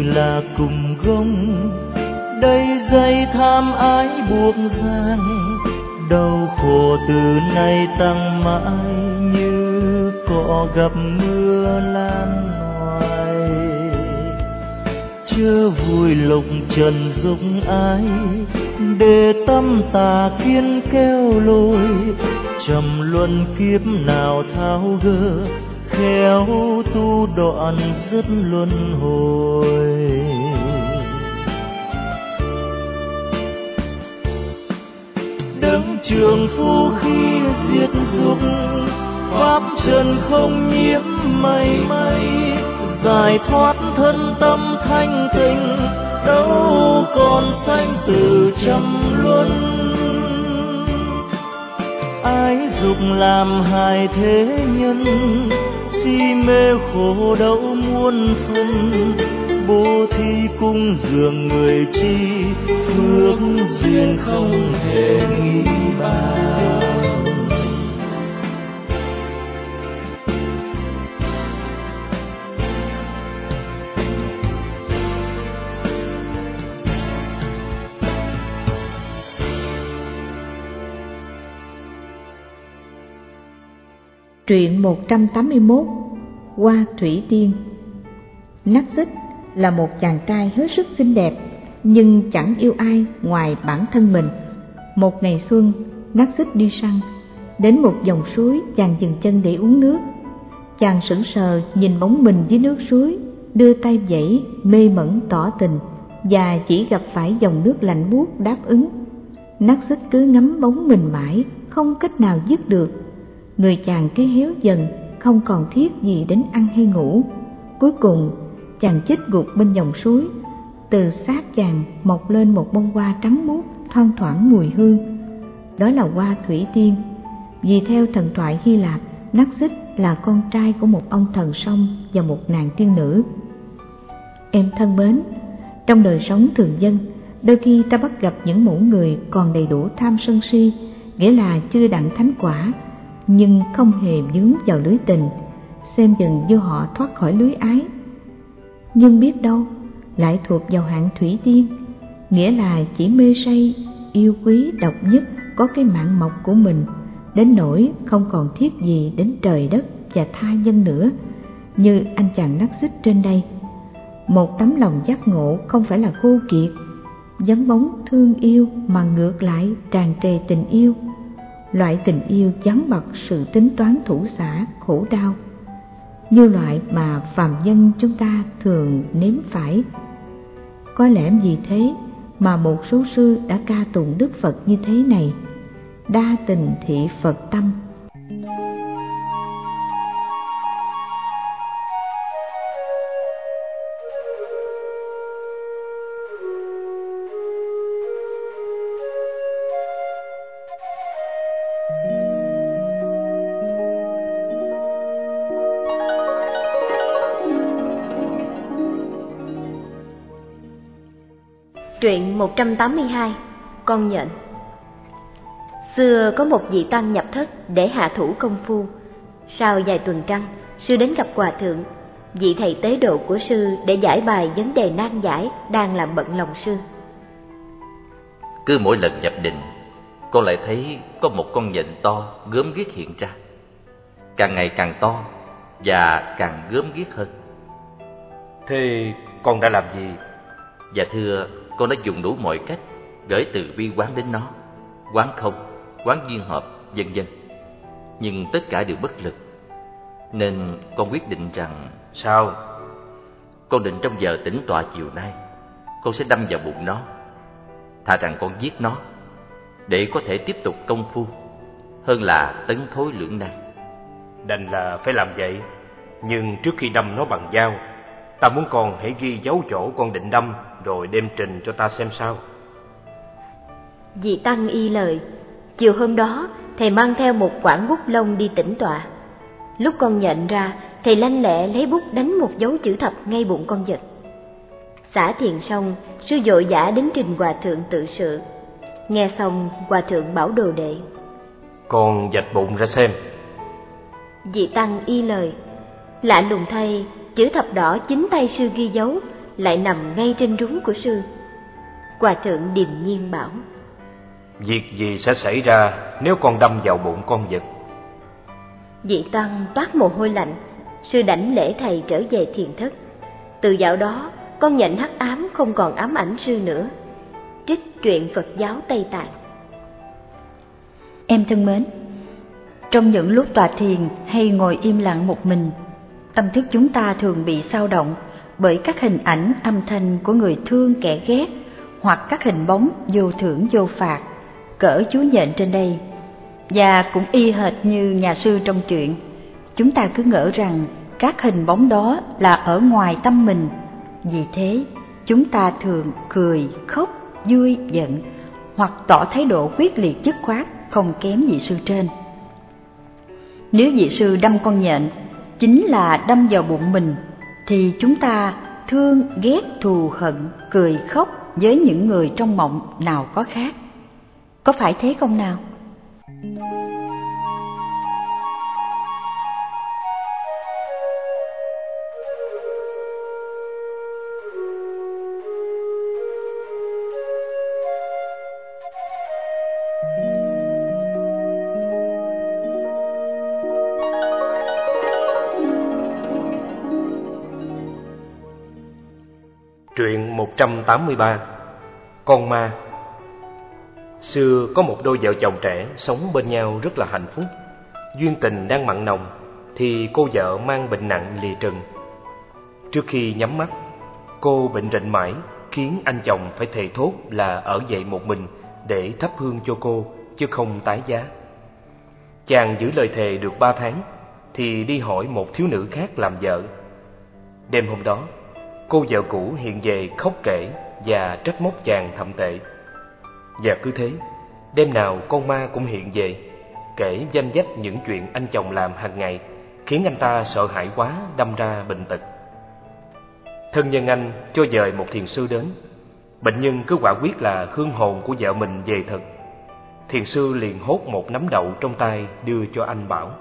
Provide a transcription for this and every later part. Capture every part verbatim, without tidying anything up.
là cùng gông, đây dây tham ái buộc ràng, đau khổ từ nay tăng mãi như cỏ gặp mưa lan hoài. Chớ vui lục trần dục ái, để tâm tà kiến kéo lôi, trầm luân kiếp nào tháo gỡ, khéo tu đoạn dứt luân hồi. Đấng trường phu khi diệt dục, pháp trần không nhiễm mảy may, giải thoát thân tâm thanh tịnh, đâu còn sanh tử trăm luân. Ái dục làm hại thế nhân, si mê khổ đau muôn phần, bố thí cung dường người chi, phước duyên không thể nghĩ bàn. Truyện một trăm tám mươi mốt. Hoa Thủy Tiên. Nắc Xích là một chàng trai hết sức xinh đẹp, nhưng chẳng yêu ai ngoài bản thân mình. Một ngày xuân, Nắc Xích đi săn, đến một dòng suối, chàng dừng chân để uống nước. Chàng sững sờ nhìn bóng mình dưới nước suối, đưa tay vẫy, mê mẩn tỏ tình, và chỉ gặp phải dòng nước lạnh buốt đáp ứng. Nắc Xích cứ ngắm bóng mình mãi, không cách nào dứt được. Người chàng cứ héo dần, không còn thiết gì đến ăn hay ngủ. Cuối cùng chàng chết gục bên dòng suối. Từ xác chàng mọc lên một bông hoa trắng muốt, thoang thoảng mùi hương. Đó là hoa Thủy Tiên. Vì theo thần thoại Hy Lạp, Nắc Xích là con trai của một ông thần sông và một nàng tiên nữ. Em thân mến, trong đời sống thường dân, đôi khi ta bắt gặp những mẫu người còn đầy đủ tham sân si, nghĩa là chưa đặng thánh quả, nhưng không hề vướng vào lưới tình, xem dần như họ thoát khỏi lưới ái. Nhưng biết đâu lại thuộc vào hạng Thủy Tiên, nghĩa là chỉ mê say, yêu quý độc nhất, có cái mạng mộc của mình, đến nỗi không còn thiết gì đến trời đất và tha nhân nữa, như anh chàng Nắc Xích trên đây. Một tấm lòng giác ngộ không phải là khô kiệt, vắng bóng thương yêu, mà ngược lại tràn trề tình yêu. Loại tình yêu vắng bặt sự tính toán thủ xả, khổ đau, như loại mà phàm nhân chúng ta thường nếm phải. Có lẽ vì thế mà một số sư đã ca tụng Đức Phật như thế này: đa tình thị Phật tâm. Truyện một trăm tám mươi hai. Con nhện. Xưa có một vị tăng nhập thất để hạ thủ công phu. Sau vài tuần trăng, sư đến gặp hòa thượng, vị thầy tế độ của sư, để giải bài vấn đề nan giải đang làm bận lòng sư. Cứ mỗi lần nhập định, con lại thấy có một con nhện to gớm ghiếc hiện ra, càng ngày càng to và càng gớm ghiếc hơn. Thế con đã làm gì? Dạ thưa, con đã dùng đủ mọi cách, gửi từ bi quán đến nó, quán không, quán duyên hợp, vân vân, nhưng tất cả đều bất lực. Nên con quyết định rằng... Sao? Con định trong giờ tĩnh tọa chiều nay, con sẽ đâm vào bụng nó, thà rằng con giết nó, để có thể tiếp tục công phu, hơn là tấn thối lưỡng nan. Đành là phải làm vậy, nhưng trước khi đâm nó bằng dao, ta muốn con hãy ghi dấu chỗ con định đâm, rồi đem trình cho ta xem sao. Vị tăng y lời. Chiều hôm đó, thầy mang theo một quảng bút lông đi tĩnh tọa. Lúc con nhện ra, thầy lanh lẹ lấy bút đánh một dấu chữ thập ngay bụng con vật. Xả thiền xong, sư vội vã đến trình hòa thượng tự sự. Nghe xong, hòa thượng bảo đồ đệ: Con vạch bụng ra xem. Vị tăng y lời. Lạ lùng thay, chữ thập đỏ chính tay sư ghi dấu, lại nằm ngay trên rúng của sư. Hòa thượng điềm nhiên bảo: Việc gì sẽ xảy ra nếu con đâm vào bụng con vật? Vị tăng toát mồ hôi lạnh. Sư đảnh lễ thầy trở về thiền thất. Từ dạo đó, con nhện hắc ám không còn ám ảnh sư nữa. Trích truyện Phật giáo Tây Tạng. Em thân mến, trong những lúc tọa thiền hay ngồi im lặng một mình, tâm thức chúng ta thường bị xao động bởi các hình ảnh âm thanh của người thương kẻ ghét, hoặc các hình bóng vô thưởng vô phạt, cỡ chú nhện trên đây. Và cũng y hệt như nhà sư trong chuyện, chúng ta cứ ngỡ rằng các hình bóng đó là ở ngoài tâm mình. Vì thế, chúng ta thường cười, khóc, vui, giận, hoặc tỏ thái độ quyết liệt dứt khoát không kém vị sư trên. Nếu vị sư đâm con nhện chính là đâm vào bụng mình, thì chúng ta thương, ghét, thù hận, cười, khóc với những người trong mộng nào có khác. Có phải thế không nào? Truyện một trăm tám mươi ba. Con ma. Xưa có một đôi vợ chồng trẻ sống bên nhau rất là hạnh phúc. Duyên tình đang mặn nồng thì cô vợ mang bệnh nặng lìa trần. Trước khi nhắm mắt, cô bệnh rịnh mãi, khiến anh chồng phải thề thốt là ở dậy một mình để thắp hương cho cô, chứ không tái giá. Chàng giữ lời thề được ba tháng thì đi hỏi một thiếu nữ khác làm vợ. Đêm hôm đó, cô vợ cũ hiện về khóc kể và trách móc chàng thậm tệ. Và cứ thế, đêm nào con ma cũng hiện về, kể danh vách những chuyện anh chồng làm hàng ngày, khiến anh ta sợ hãi quá, đâm ra bệnh tật. Thân nhân anh cho dời một thiền sư đến. Bệnh nhân cứ quả quyết là hương hồn của vợ mình về thật. Thiền sư liền hốt một nắm đậu trong tay đưa cho anh bảo: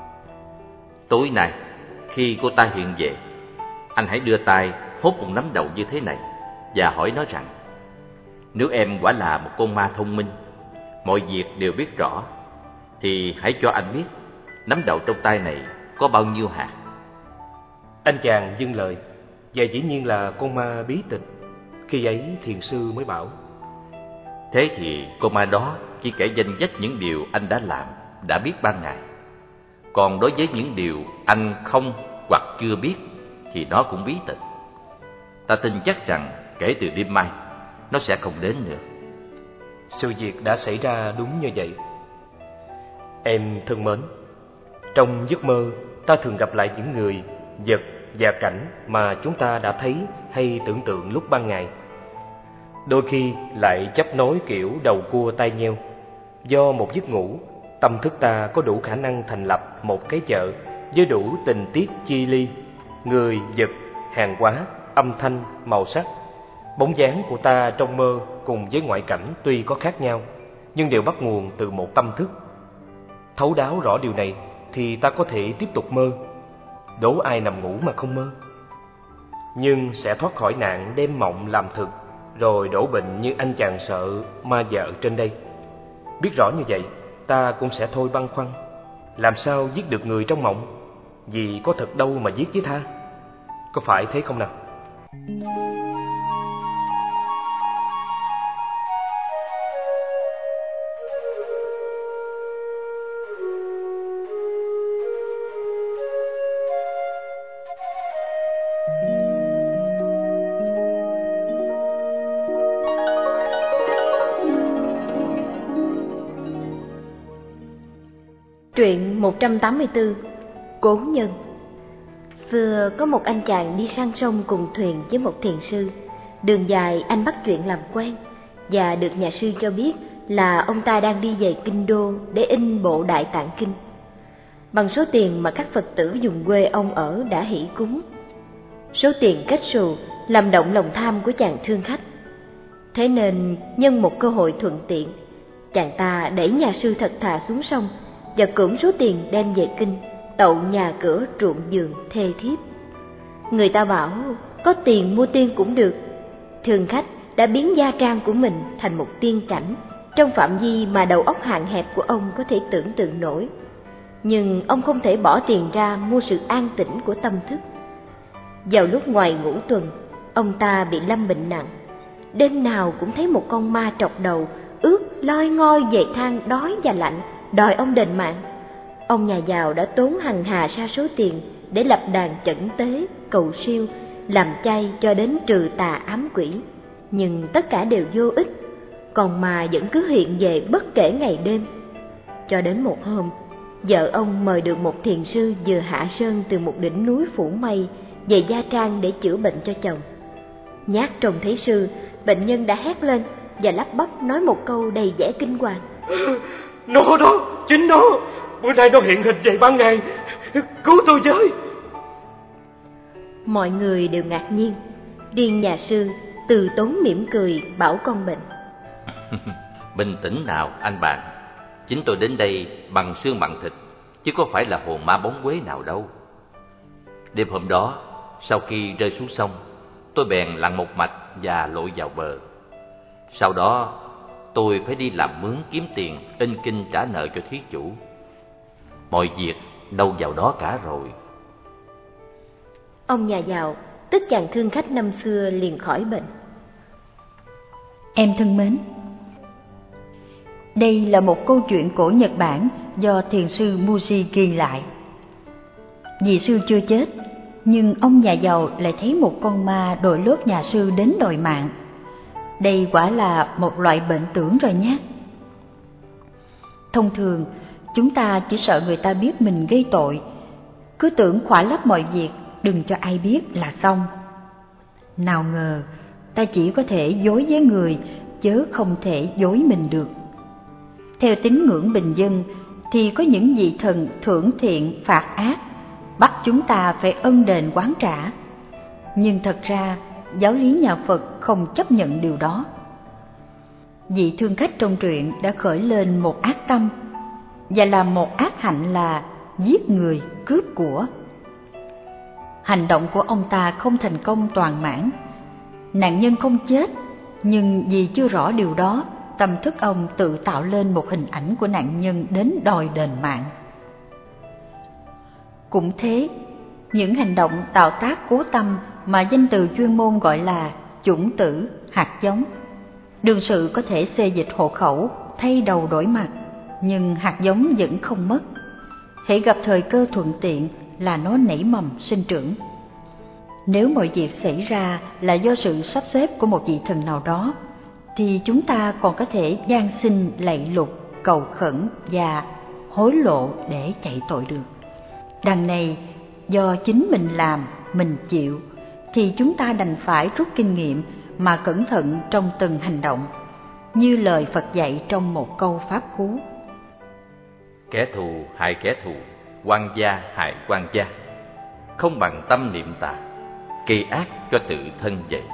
Tối nay, khi cô ta hiện về, anh hãy đưa tay hốt một nắm đậu như thế này và hỏi nó rằng: Nếu em quả là một con ma thông minh, mọi việc đều biết rõ, thì hãy cho anh biết nắm đậu trong tay này có bao nhiêu hạt. Anh chàng dâng lời, và dĩ nhiên là con ma bí tịch. Khi ấy thiền sư mới bảo: Thế thì con ma đó chỉ kể danh vách những điều anh đã làm, đã biết ban ngày. Còn đối với những điều anh không hoặc chưa biết thì nó cũng bí tịch. Ta tin chắc rằng kể từ đêm mai nó sẽ không đến nữa. Sự việc đã xảy ra đúng như vậy. Em thân mến, trong giấc mơ ta thường gặp lại những người, vật và cảnh mà chúng ta đã thấy hay tưởng tượng lúc ban ngày. Đôi khi lại chấp nối kiểu đầu cua tai nheo. Do một giấc ngủ, tâm thức ta có đủ khả năng thành lập một cái chợ với đủ tình tiết chi ly, người, vật, hàng hóa, âm thanh, màu sắc. Bóng dáng của ta trong mơ cùng với ngoại cảnh tuy có khác nhau, nhưng đều bắt nguồn từ một tâm thức. Thấu đáo rõ điều này thì ta có thể tiếp tục mơ. Đố ai nằm ngủ mà không mơ. Nhưng sẽ thoát khỏi nạn đem mộng làm thực, rồi đổ bệnh như anh chàng sợ ma vợ trên đây. Biết rõ như vậy, ta cũng sẽ thôi băn khoăn. Làm sao giết được người trong mộng? Vì có thật đâu mà giết chứ tha. Có phải thế không nào? Truyện một trăm tám mươi tư. Cố nhân. Xưa có một anh chàng đi sang sông cùng thuyền với một thiền sư. Đường dài anh bắt chuyện làm quen, và được nhà sư cho biết là ông ta đang đi về Kinh Đô để in bộ Đại Tạng Kinh, bằng số tiền mà các Phật tử dùng quê ông ở đã hỷ cúng. Số tiền kết xù làm động lòng tham của chàng thương khách. Thế nên nhân một cơ hội thuận tiện, chàng ta đẩy nhà sư thật thà xuống sông và cưỡng số tiền đem về kinh, tậu nhà cửa ruộng vườn thê thiếp. Người ta bảo có tiền mua tiên cũng được. Thường khách đã biến gia trang của mình thành một tiên cảnh trong phạm vi mà đầu óc hạn hẹp của ông có thể tưởng tượng nổi. Nhưng ông không thể bỏ tiền ra mua sự an tĩnh của tâm thức. Vào lúc ngoài ngũ tuần, ông ta bị lâm bệnh nặng. Đêm nào cũng thấy một con ma trọc đầu ướt loi ngoi về than đói và lạnh, đòi ông đền mạng. Ông nhà giàu đã tốn hằng hà sa số tiền để lập đàn chẩn tế, cầu siêu, làm chay cho đến trừ tà ám quỷ. Nhưng tất cả đều vô ích, còn ma vẫn cứ hiện về bất kể ngày đêm. Cho đến một hôm, vợ ông mời được một thiền sư vừa hạ sơn từ một đỉnh núi phủ mây về gia trang để chữa bệnh cho chồng. Nhát trông thấy sư, bệnh nhân đã hét lên và lắp bắp nói một câu đầy vẻ kinh hoàng: Nó đó, chính nó, bữa nay nó hiện hình về ban ngày, cứu tôi với. Mọi người đều ngạc nhiên, riêng nhà sư từ tốn mỉm cười bảo con bệnh: Bình tĩnh nào anh bạn, chính tôi đến đây bằng xương bằng thịt, chứ có phải là hồn ma bóng quế nào đâu. Đêm hôm đó, sau khi rơi xuống sông, tôi bèn lặn một mạch và lội vào bờ. Sau đó, tôi phải đi làm mướn kiếm tiền, in kinh trả nợ cho thí chủ. Mọi việc đâu vào đó cả rồi. Ông nhà giàu, tức chàng thương khách năm xưa liền khỏi bệnh. Em thân mến, đây là một câu chuyện cổ Nhật Bản do thiền sư Muji ghi lại. Vị sư chưa chết, nhưng ông nhà giàu lại thấy một con ma đội lốt nhà sư đến đòi mạng. Đây quả là một loại bệnh tưởng rồi nhé. Thông thường, chúng ta chỉ sợ người ta biết mình gây tội, cứ tưởng khỏa lấp mọi việc, đừng cho ai biết là xong. Nào ngờ, ta chỉ có thể dối với người, chớ không thể dối mình được. Theo tín ngưỡng bình dân, thì có những vị thần thưởng thiện phạt ác, bắt chúng ta phải ân đền oán trả. Nhưng thật ra, giáo lý nhà Phật không chấp nhận điều đó. Vị thương khách trong truyện đã khởi lên một ác tâm, và làm một ác hạnh là giết người, cướp của. Hành động của ông ta không thành công toàn mãn. Nạn nhân không chết, nhưng vì chưa rõ điều đó, tâm thức ông tự tạo lên một hình ảnh của nạn nhân đến đòi đền mạng. Cũng thế, những hành động tạo tác cố tâm mà danh từ chuyên môn gọi là chủng tử, hạt giống. Đương sự có thể xê dịch hộ khẩu, thay đầu đổi mặt, nhưng hạt giống vẫn không mất. Hễ gặp thời cơ thuận tiện là nó nảy mầm sinh trưởng. Nếu mọi việc xảy ra là do sự sắp xếp của một vị thần nào đó, thì chúng ta còn có thể van xin lạy lục, cầu khẩn và hối lộ để chạy tội được. Đằng này, do chính mình làm, mình chịu, thì chúng ta đành phải rút kinh nghiệm mà cẩn thận trong từng hành động, như lời Phật dạy trong một câu pháp cú: Kẻ thù hại kẻ thù, quan gia hại quan gia, không bằng tâm niệm tà, gây ác cho tự thân vậy.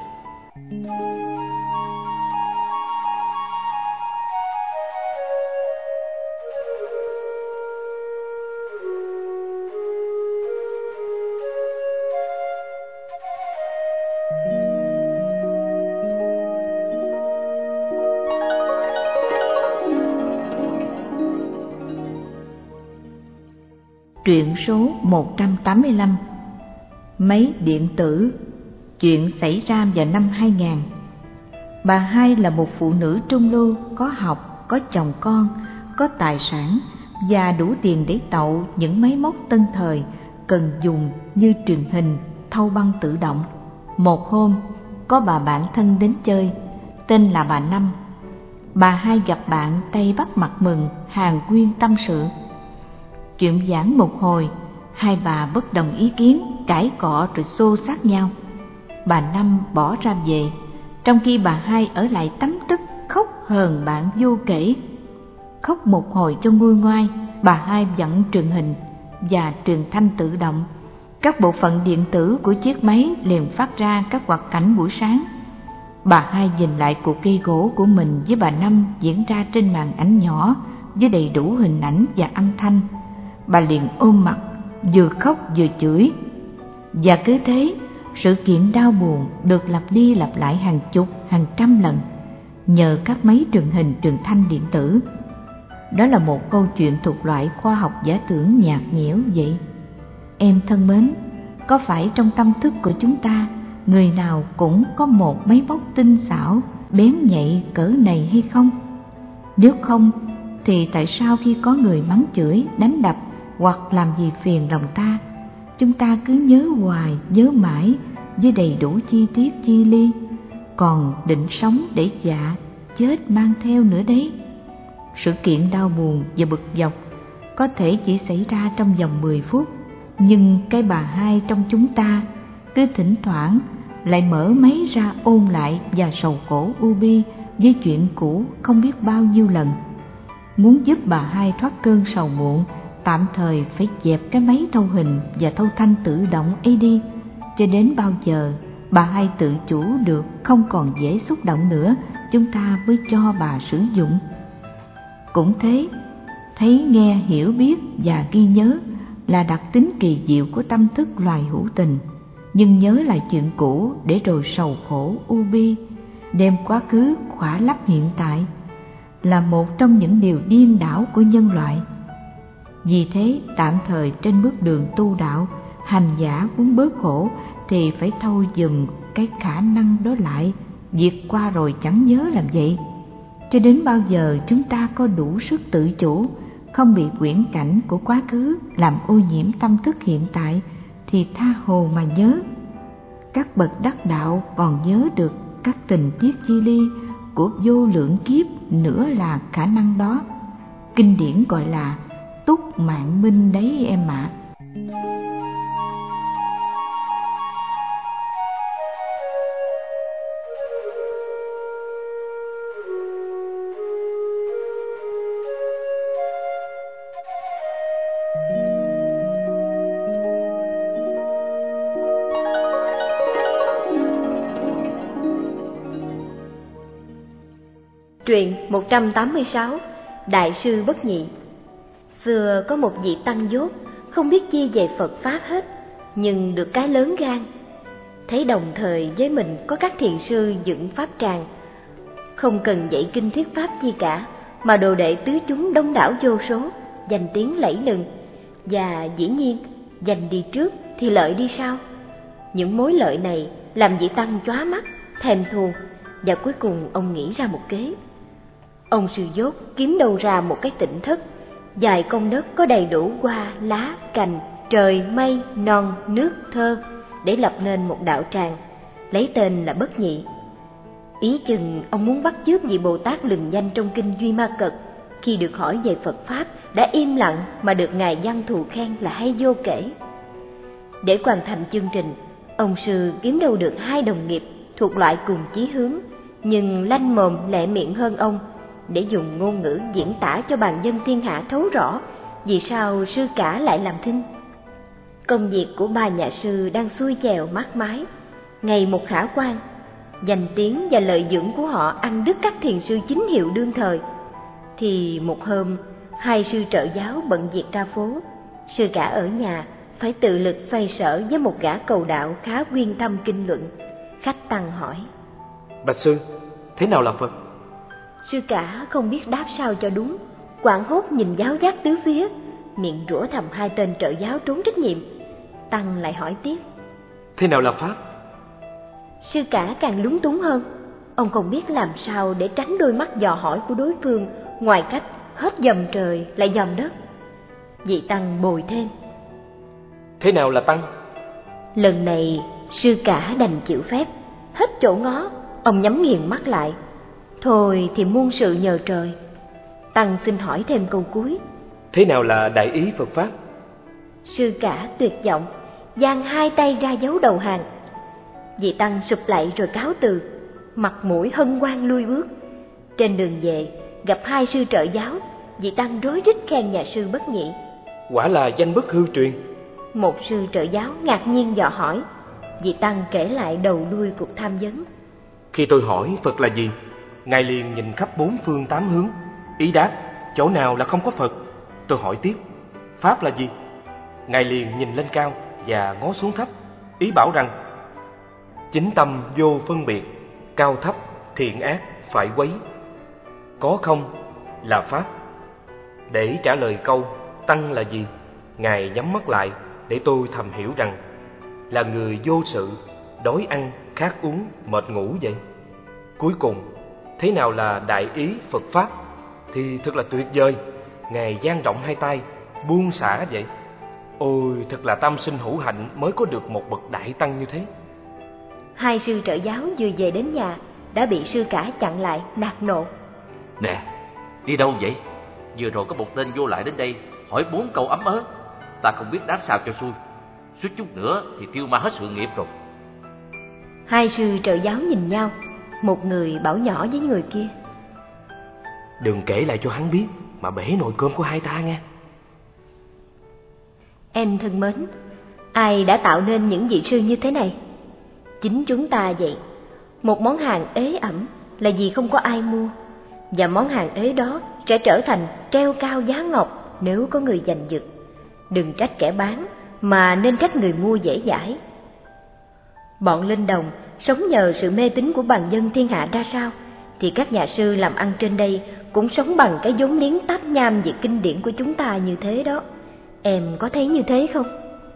Truyện số một trăm tám mươi lăm, Máy điện tử. Chuyện xảy ra vào năm hai nghìn. Bà Hai là một phụ nữ trung lưu, có học, có chồng con, có tài sản và đủ tiền để tậu những máy móc tân thời cần dùng như truyền hình, thâu băng tự động. Một hôm, có bà bạn thân đến chơi, tên là bà Năm. Bà Hai gặp bạn tay bắt mặt mừng, hàn huyên tâm sự. Chuyện giảng một hồi, hai bà bất đồng ý kiến, cãi cọ rồi xô xát nhau. Bà Năm bỏ ra về, trong khi bà Hai ở lại tấm tức khóc hờn bạn vô kể. Khóc một hồi cho nguôi ngoai, bà Hai vặn truyền hình và truyền thanh tự động. Các bộ phận điện tử của chiếc máy liền phát ra các hoạt cảnh buổi sáng. Bà Hai nhìn lại cuộc gây gỗ của mình với bà Năm diễn ra trên màn ảnh nhỏ với đầy đủ hình ảnh và âm thanh. Bà liền ôm mặt, vừa khóc vừa chửi. Và cứ thế, sự kiện đau buồn được lặp đi lặp lại hàng chục, hàng trăm lần nhờ các máy truyền hình truyền thanh điện tử. Đó là một câu chuyện thuộc loại khoa học giả tưởng nhạt nhẽo vậy. Em thân mến, có phải trong tâm thức của chúng ta, người nào cũng có một máy móc tinh xảo, bén nhạy cỡ này hay không? Nếu không, thì tại sao khi có người mắng chửi, đánh đập hoặc làm gì phiền lòng ta, chúng ta cứ nhớ hoài, nhớ mãi với đầy đủ chi tiết chi ly, còn định sống để dạ, chết mang theo nữa đấy. Sự kiện đau buồn và bực dọc có thể chỉ xảy ra trong vòng mười phút, nhưng cái bà hai trong chúng ta cứ thỉnh thoảng lại mở máy ra ôn lại và sầu khổ u bi với chuyện cũ không biết bao nhiêu lần. Muốn giúp bà hai thoát cơn sầu muộn, tạm thời phải dẹp cái máy thâu hình và thâu thanh tự động ấy đi, cho đến bao giờ bà hai tự chủ được, không còn dễ xúc động nữa, chúng ta mới cho bà sử dụng. Cũng thế, thấy, nghe, hiểu, biết và ghi nhớ là đặc tính kỳ diệu của tâm thức loài hữu tình. Nhưng nhớ lại chuyện cũ để rồi sầu khổ u bi, đem quá khứ khỏa lấp hiện tại, là một trong những điều điên đảo của nhân loại. Vì thế, tạm thời trên bước đường tu đạo, hành giả muốn bớt khổ thì phải thâu dùm cái khả năng đó lại, vượt qua rồi chẳng nhớ làm vậy. Cho đến bao giờ chúng ta có đủ sức tự chủ, không bị quyển cảnh của quá khứ làm ô nhiễm tâm thức hiện tại, thì tha hồ mà nhớ. Các bậc đắc đạo còn nhớ được các tình tiết chi ly của vô lượng kiếp nữa là khả năng đó. Kinh điển gọi là túc mạng minh đấy em ạ. Truyện một trăm tám mươi sáu, Đại sư Bất Nhị. Xưa có một vị tăng dốt, không biết chi về Phật Pháp hết, nhưng được cái lớn gan. Thấy đồng thời với mình có các thiền sư dựng pháp tràng, không cần dạy kinh thuyết Pháp chi cả, mà đồ đệ tứ chúng đông đảo vô số, danh tiếng lẫy lừng. Và dĩ nhiên, giành đi trước thì lợi đi sau. Những mối lợi này làm vị tăng chóa mắt, thèm thuồng, và cuối cùng ông nghĩ ra một kế. Ông sư dốt kiếm đâu ra một cái tịnh thất, dài công đất có đầy đủ hoa, lá, cành, trời, mây, non, nước, thơ, để lập nên một đạo tràng, lấy tên là Bất Nhị. Ý chừng ông muốn bắt chước vị Bồ Tát lừng danh trong kinh Duy Ma Cật, khi được hỏi về Phật Pháp đã im lặng mà được Ngài Văn Thù khen là hay vô kể. Để hoàn thành chương trình, ông sư kiếm đâu được hai đồng nghiệp thuộc loại cùng chí hướng, nhưng lanh mồm lẹ miệng hơn ông, để dùng ngôn ngữ diễn tả cho bàn dân thiên hạ thấu rõ vì sao sư cả lại làm thinh. Công việc của ba nhà sư đang xuôi chèo mát mái, ngày một khả quan. Danh tiếng và lợi dưỡng của họ ăn đứt các thiền sư chính hiệu đương thời. Thì một hôm, hai sư trợ giáo bận việc ra phố, sư cả ở nhà phải tự lực xoay sở với một gã cầu đạo khá quyên thâm kinh luận. Khách tăng hỏi: Bạch sư, thế nào là Phật? Sư cả không biết đáp sao cho đúng, hoảng hốt nhìn giáo giác tứ phía, miệng rủa thầm hai tên trợ giáo trốn trách nhiệm. Tăng lại hỏi tiếp: Thế nào là Pháp? Sư cả càng lúng túng hơn, ông không biết làm sao để tránh đôi mắt dò hỏi của đối phương, ngoài cách hết dòm trời lại dòm đất. Vị tăng bồi thêm: Thế nào là Tăng? Lần này sư cả đành chịu phép, hết chỗ ngó, ông nhắm nghiền mắt lại. Thôi thì muôn sự nhờ trời. Tăng xin hỏi thêm câu cuối: Thế nào là đại ý Phật Pháp? Sư cả tuyệt vọng, giang hai tay ra dấu đầu hàng. Vị tăng sụp lạy rồi cáo từ, mặt mũi hân hoan lui bước. Trên đường về, gặp hai sư trợ giáo, vị tăng rối rít khen nhà sư Bất Nhị. Quả là danh bất hư truyền. Một sư trợ giáo ngạc nhiên dò hỏi. Vị tăng kể lại đầu đuôi cuộc tham vấn. Khi tôi hỏi Phật là gì, Ngài liền nhìn khắp bốn phương tám hướng, ý đáp chỗ nào là không có Phật. Tôi hỏi tiếp: Pháp là gì? Ngài liền nhìn lên cao và ngó xuống thấp, ý bảo rằng chính tâm vô phân biệt, cao thấp, thiện ác, phải quấy. Có không là pháp. Để trả lời câu tăng là gì, Ngài nhắm mắt lại để tôi thầm hiểu rằng là người vô sự, đói ăn, khát uống, mệt ngủ vậy. Cuối cùng, thế nào là đại ý Phật Pháp thì thật là tuyệt vời. Ngài dang rộng hai tay, buông xả vậy. Ôi, thật là tam sinh hữu hạnh mới có được một bậc đại tăng như thế. Hai sư trợ giáo vừa về đến nhà đã bị sư cả chặn lại, nạt nộ. Nè, đi đâu vậy? Vừa rồi có một tên vô lại đến đây hỏi bốn câu ấm ớ, ta không biết đáp sao cho xuôi. Suýt chút nữa thì tiêu ma hết sự nghiệp rồi. Hai sư trợ giáo nhìn nhau, một người bảo nhỏ với người kia: Đừng kể lại cho hắn biết mà bể nồi cơm của hai ta nghe. Em thân mến, ai đã tạo nên những vị sư như thế này? Chính chúng ta vậy. Một món hàng ế ẩm là vì không có ai mua, và món hàng ế đó sẽ trở thành treo cao giá ngọc nếu có người giành giật. Đừng trách kẻ bán, mà nên trách người mua dễ dãi. Bọn linh đồng sống nhờ sự mê tín của bằng dân thiên hạ ra sao, thì các nhà sư làm ăn trên đây cũng sống bằng cái vốn liếng táp nham về kinh điển của chúng ta như thế đó. Em có thấy như thế không?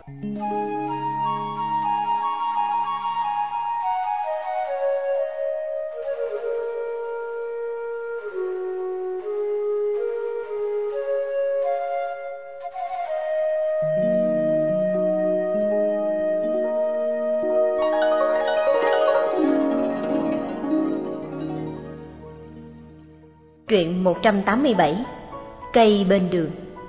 Truyện một trăm tám mươi bảy. Cây bên đường.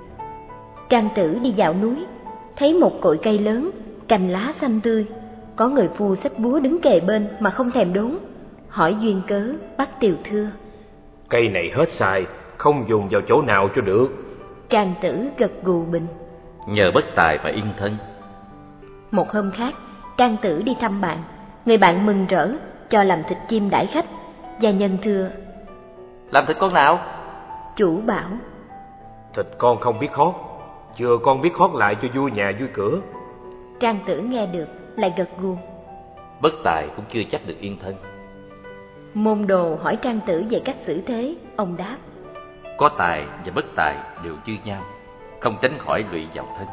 Trang Tử đi dạo núi, thấy một cội cây lớn, cành lá xanh tươi. Có người phu xách búa đứng kề bên mà không thèm đốn. Hỏi duyên cớ, bắt tiều thưa: Cây này hết xài, không dùng vào chỗ nào cho được. Trang Tử gật gù bình: Nhờ bất tài mà yên thân. Một hôm khác, Trang Tử đi thăm bạn. Người bạn mừng rỡ cho làm thịt chim đãi khách. Gia nhân thưa: Làm thịt con nào? Chủ bảo: Thịt con không biết hót, chưa con biết hót lại cho vui nhà vui cửa. Trang Tử nghe được lại gật gù. Bất tài cũng chưa chắc được yên thân. Môn đồ hỏi Trang Tử về cách xử thế. Ông đáp: Có tài và bất tài đều như nhau, không tránh khỏi lụy vào thân.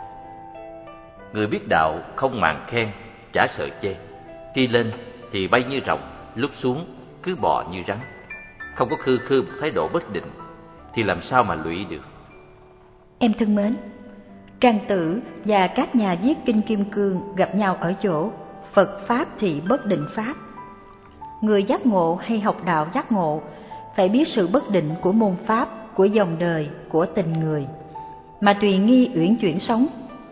Người biết đạo không màng khen, chả sợ chê. Khi lên thì bay như rồng, lúc xuống cứ bò như rắn. Không có khư khư một thái độ bất định thì làm sao mà lụy được. Em thân mến, Trang Tử và các nhà viết kinh Kim Cương gặp nhau ở chỗ Phật Pháp thì bất định Pháp. Người giác ngộ hay học đạo giác ngộ phải biết sự bất định của môn Pháp, của dòng đời, của tình người, mà tùy nghi uyển chuyển sống.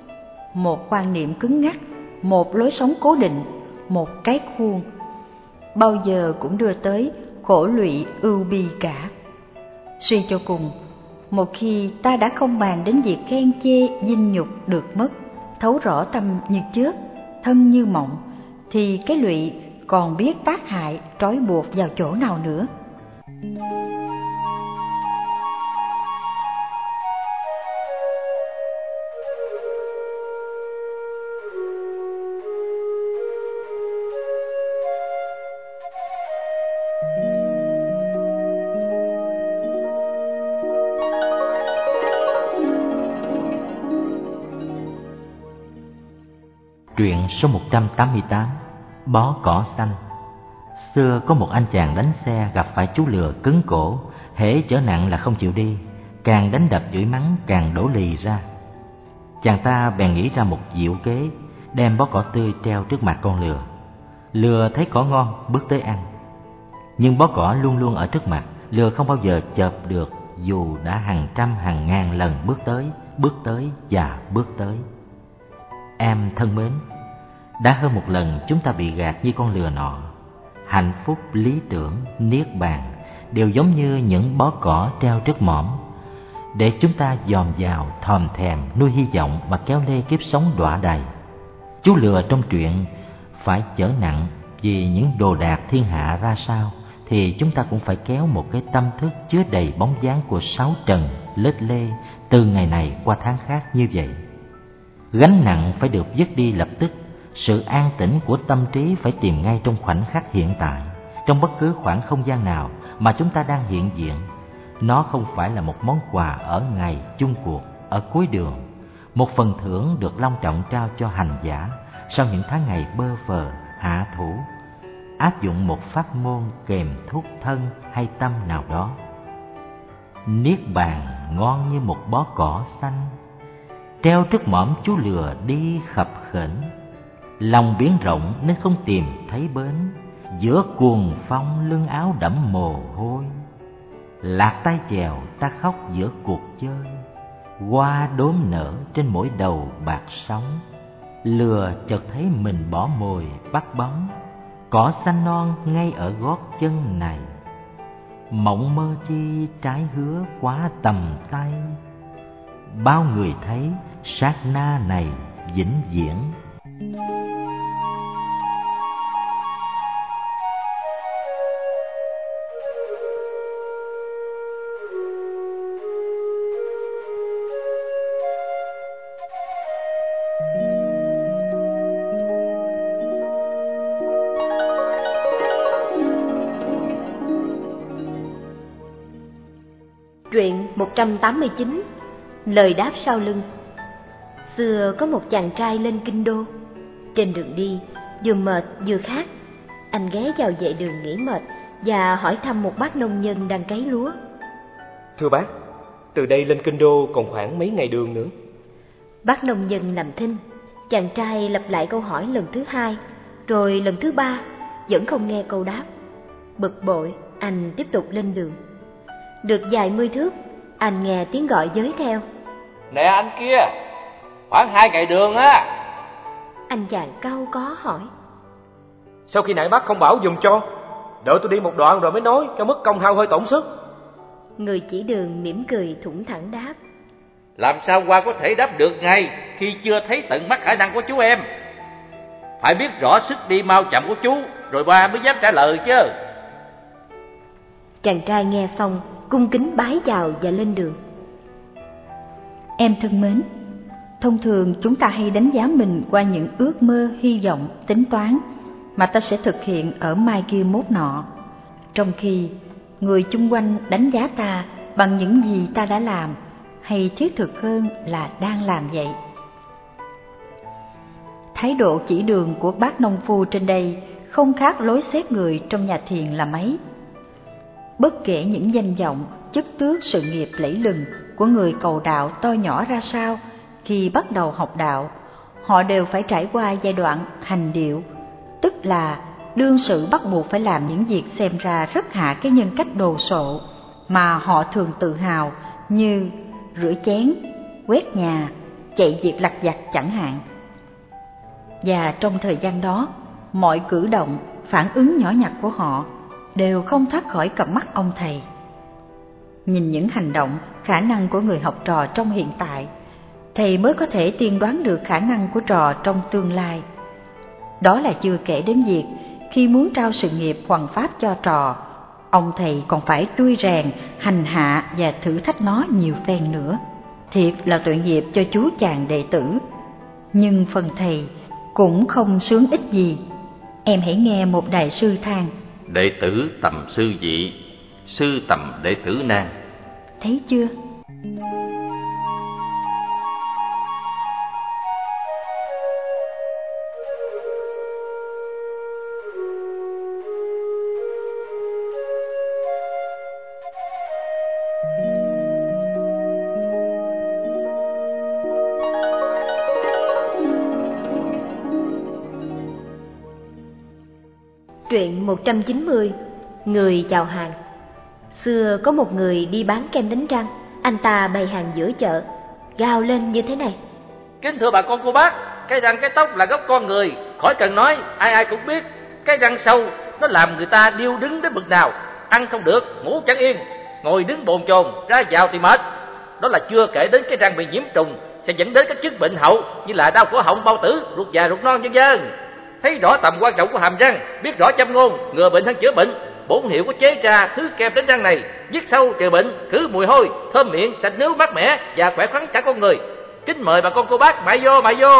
Một quan niệm cứng ngắc, một lối sống cố định, một cái khuôn, bao giờ cũng đưa tới khổ lụy ưu bi cả. Suy cho cùng, một khi ta đã không bàn đến việc khen chê, dinh nhục được mất, thấu rõ tâm như trước, thân như mộng, thì cái lụy còn biết tác hại trói buộc vào chỗ nào nữa. Truyện số một trăm tám mươi tám. Bó cỏ xanh. Xưa có một anh chàng đánh xe gặp phải chú lừa cứng cổ, hễ chở nặng là không chịu đi, càng đánh đập chửi mắng càng đổ lì ra. Chàng ta bèn nghĩ ra một diệu kế, đem bó cỏ tươi treo trước mặt con lừa. Lừa thấy cỏ ngon bước tới ăn, nhưng bó cỏ luôn luôn ở trước mặt, lừa không bao giờ chộp được dù đã hàng trăm hàng ngàn lần bước tới, bước tới và bước tới. Em thân mến, đã hơn một lần chúng ta bị gạt như con lừa nọ. Hạnh phúc, lý tưởng, niết bàn đều giống như những bó cỏ treo trước mỏm, để chúng ta dòm vào, thòm thèm, nuôi hy vọng mà kéo lê kiếp sống đọa đầy. Chú lừa trong truyện phải chở nặng vì những đồ đạc thiên hạ ra sao, thì chúng ta cũng phải kéo một cái tâm thức chứa đầy bóng dáng của sáu trần lết lê từ ngày này qua tháng khác như vậy. Gánh nặng phải được dứt đi lập tức, Sự an tĩnh của tâm trí phải tìm ngay trong khoảnh khắc hiện tại, trong bất cứ khoảng không gian nào mà chúng ta đang hiện diện. Nó không phải là một món quà ở ngày chung cuộc, ở cuối đường, một phần thưởng được long trọng trao cho hành giả sau những tháng ngày bơ phờ, hạ thủ, áp dụng một pháp môn kèm thuốc thân hay tâm nào đó. Niết bàn ngon như một bó cỏ xanh, treo trước mõm chú lừa đi khập khểnh. Lòng biển rộng nên không tìm thấy bến, giữa cuồng phong lưng áo đẫm mồ hôi. Lạc tay chèo ta khóc giữa cuộc chơi, hoa đốm nở trên mỗi đầu bạc sóng. Lừa chợt thấy mình bỏ mồi bắt bóng, cỏ xanh non ngay ở gót chân này. Mộng mơ chi trái hứa quá tầm tay, bao người thấy sát na này vĩnh viễn. Truyện một trăm tám mươi chín. Lời đáp sau lưng. Xưa có một chàng trai lên kinh đô. Trên đường đi, vừa mệt vừa khát, anh ghé vào vệ đường nghỉ mệt và hỏi thăm một bác nông dân đang cấy lúa. Thưa bác, từ đây lên kinh đô còn khoảng mấy ngày đường nữa? Bác nông dân làm thinh. Chàng trai lặp lại câu hỏi lần thứ hai, rồi lần thứ ba, vẫn không nghe câu đáp. Bực bội, anh tiếp tục lên đường. Được vài mươi thước, anh nghe tiếng gọi giới theo. Nè anh kia, khoảng hai ngày đường á. Anh chàng cau có hỏi. Sao khi nãy bác không bảo dùng cho? Đợi tôi đi một đoạn rồi mới nói, cho mất công hao hơi tổn sức. Người chỉ đường mỉm cười thủng thẳng đáp. Làm sao qua có thể đáp được ngay khi chưa thấy tận mắt khả năng của chú em? Phải biết rõ sức đi mau chậm của chú, rồi ba mới dám trả lời chứ. Chàng trai nghe xong, cung kính bái chào và lên đường. Em thân mến, thông thường chúng ta hay đánh giá mình qua những ước mơ, hy vọng, tính toán mà ta sẽ thực hiện ở mai kia mốt nọ, trong khi người chung quanh đánh giá ta bằng những gì ta đã làm, hay thiết thực hơn là đang làm vậy. Thái độ chỉ đường của bác nông phu trên đây không khác lối xét người trong nhà thiền là mấy. Bất kể những danh vọng, chức tước, sự nghiệp lẫy lừng của người cầu đạo to nhỏ ra sao, khi bắt đầu học đạo, họ đều phải trải qua giai đoạn hành điệu, tức là đương sự bắt buộc phải làm những việc xem ra rất hạ cái nhân cách đồ sộ mà họ thường tự hào, như rửa chén, quét nhà, chạy việc lặt vặt chẳng hạn. Và trong thời gian đó, mọi cử động, phản ứng nhỏ nhặt của họ đều không thoát khỏi cặp mắt ông thầy. Nhìn những hành động, khả năng của người học trò trong hiện tại, thầy mới có thể tiên đoán được khả năng của trò trong tương lai. Đó là chưa kể đến việc khi muốn trao sự nghiệp hoằng pháp cho trò, ông thầy còn phải trui rèn, hành hạ và thử thách nó nhiều phen nữa. Thiệt là tội nghiệp cho chú chàng đệ tử. Nhưng phần thầy cũng không sướng ích gì. Em hãy nghe một đại sư than: đệ tử tầm sư dị, sư tầm đệ tử nan. Thấy chưa? Truyện một trăm chín mươi. Người chào hàng. Xưa có một người đi bán kem đánh răng. Anh ta bày hàng giữa chợ, gào lên như thế này: kính thưa bà con cô bác, cái răng cái tóc là gốc con người, khỏi cần nói, ai ai cũng biết. Cái răng sâu nó làm người ta điêu đứng đến bực nào, ăn không được, ngủ chẳng yên, ngồi đứng bồn chồn, ra vào thì mệt. Đó là chưa kể đến cái răng bị nhiễm trùng sẽ dẫn đến các chứng bệnh hậu như là đau cổ họng, bao tử, ruột già, ruột non vân vân. Thấy rõ tầm quan trọng của hàm răng, biết rõ châm ngôn, ngừa bệnh hơn chữa bệnh, bổn hiệu có chế ra thứ kem đánh răng này, dứt sâu trừ bệnh, khử mùi hôi, thơm miệng, sạch nước, mát mẻ và khỏe khoắn cả con người. Kính mời bà con cô bác mại vô, mại vô.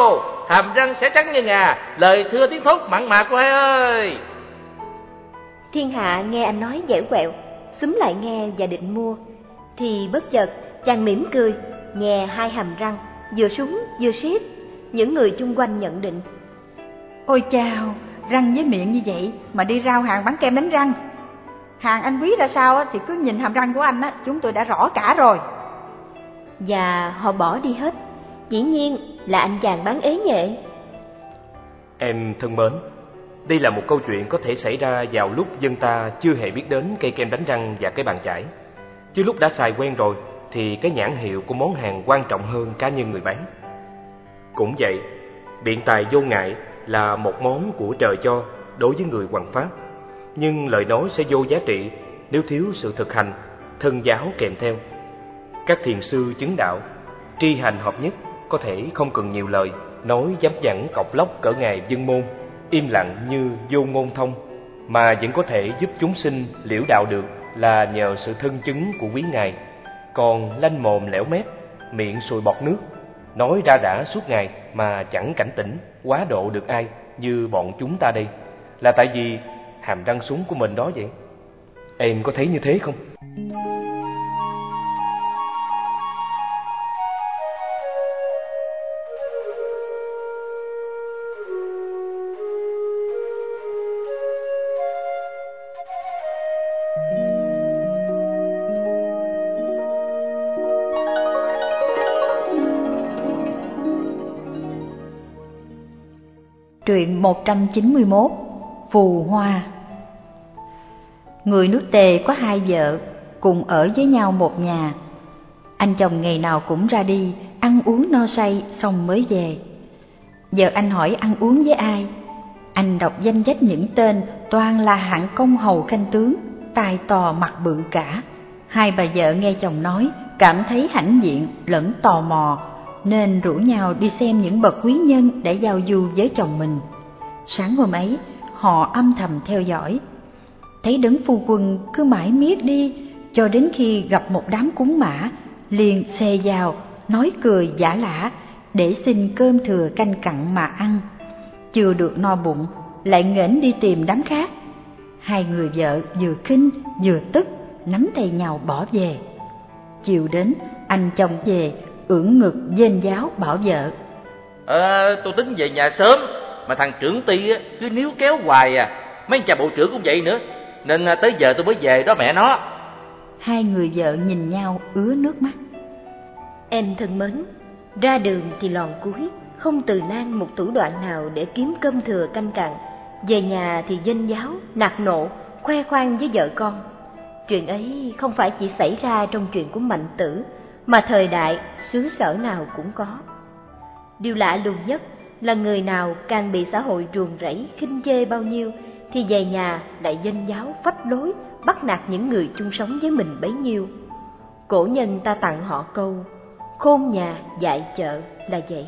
hàm răng sẽ trắng như ngà, lời thưa tiếng thốt mặn mà cô hai ơi. Thiên Hạ nghe anh nói dẻo quẹo, xúm lại nghe và định mua, thì bất chợt chàng mỉm cười, nhè hai hàm răng, vừa súng vừa siết. Những người chung quanh nhận định: Ôi chao, răng với miệng như vậy mà đi rao hàng bán kem đánh răng. Hàng anh quý ra sao thì cứ nhìn hàm răng của anh á, chúng tôi đã rõ cả rồi. Và họ bỏ đi hết. Dĩ nhiên là anh chàng bán ế nhệ. Em thân mến, đây là một câu chuyện có thể xảy ra vào lúc dân ta chưa hề biết đến cây kem đánh răng và cái bàn chải. Chứ lúc đã xài quen rồi thì cái nhãn hiệu của món hàng quan trọng hơn cá nhân người bán. Cũng vậy, biện tài vô ngại là một món của trời cho đối với người hoằng pháp, nhưng lời nói sẽ vô giá trị nếu thiếu sự thực hành, thân giáo kèm theo. Các thiền sư chứng đạo, tri hành hợp nhất có thể không cần nhiều lời, nói dám dẳng cọc lóc cỡ ngài Dân Môn, im lặng như vô ngôn thông, mà vẫn có thể giúp chúng sinh liễu đạo được là nhờ sự thân chứng của quý ngài. Còn lanh mồm lẻo mép, miệng sùi bọt nước, nói ra đã suốt ngày mà chẳng cảnh tỉnh quá độ được ai như bọn chúng ta đây, là tại vì hàm răng súng của mình đó vậy. Em có thấy như thế không? Truyện một trăm chín mươi mốt. Phù hoa. Người nước Tề có hai vợ, cùng ở với nhau một nhà. Anh chồng ngày nào cũng ra đi, ăn uống no say xong mới về. Giờ anh hỏi ăn uống với ai? Anh đọc danh sách những tên toàn là hạng công hầu khanh tướng, tài to mặt bự cả. Hai bà vợ nghe chồng nói, cảm thấy hãnh diện lẫn tò mò, nên rủ nhau đi xem những bậc quý nhân để giao du với chồng mình. Sáng hôm ấy, họ âm thầm theo dõi. Thấy đấng phu quân cứ mãi miết đi, cho đến khi gặp một đám cúng mã, liền xề vào, nói cười giả lả, để xin cơm thừa canh cặn mà ăn. Chưa được no bụng, lại nghển đi tìm đám khác. Hai người vợ vừa kinh vừa tức, nắm tay nhau bỏ về. Chiều đến, anh chồng về, ưỡn ngực dên giáo bảo vợ: Ờ, tôi tính về nhà sớm, mà thằng trưởng ty á, cứ níu kéo hoài à. Mấy cha bộ trưởng cũng vậy nữa, nên tới giờ tôi mới về đó mẹ nó. Hai người vợ nhìn nhau ứa nước mắt. Em thân mến, ra đường thì lòn cuối, không từ nan một thủ đoạn nào để kiếm cơm thừa canh cặn. Về nhà thì dên giáo, nạt nộ, khoe khoang với vợ con. Chuyện ấy không phải chỉ xảy ra trong chuyện của Mạnh Tử, mà thời đại, xứ sở nào cũng có. Điều lạ lùng nhất là người nào càng bị xã hội ruồng rẫy, khinh chê bao nhiêu, thì về nhà lại dên giáo, phách lối, bắt nạt những người chung sống với mình bấy nhiêu. Cổ nhân ta tặng họ câu: khôn nhà dạy chợ là vậy.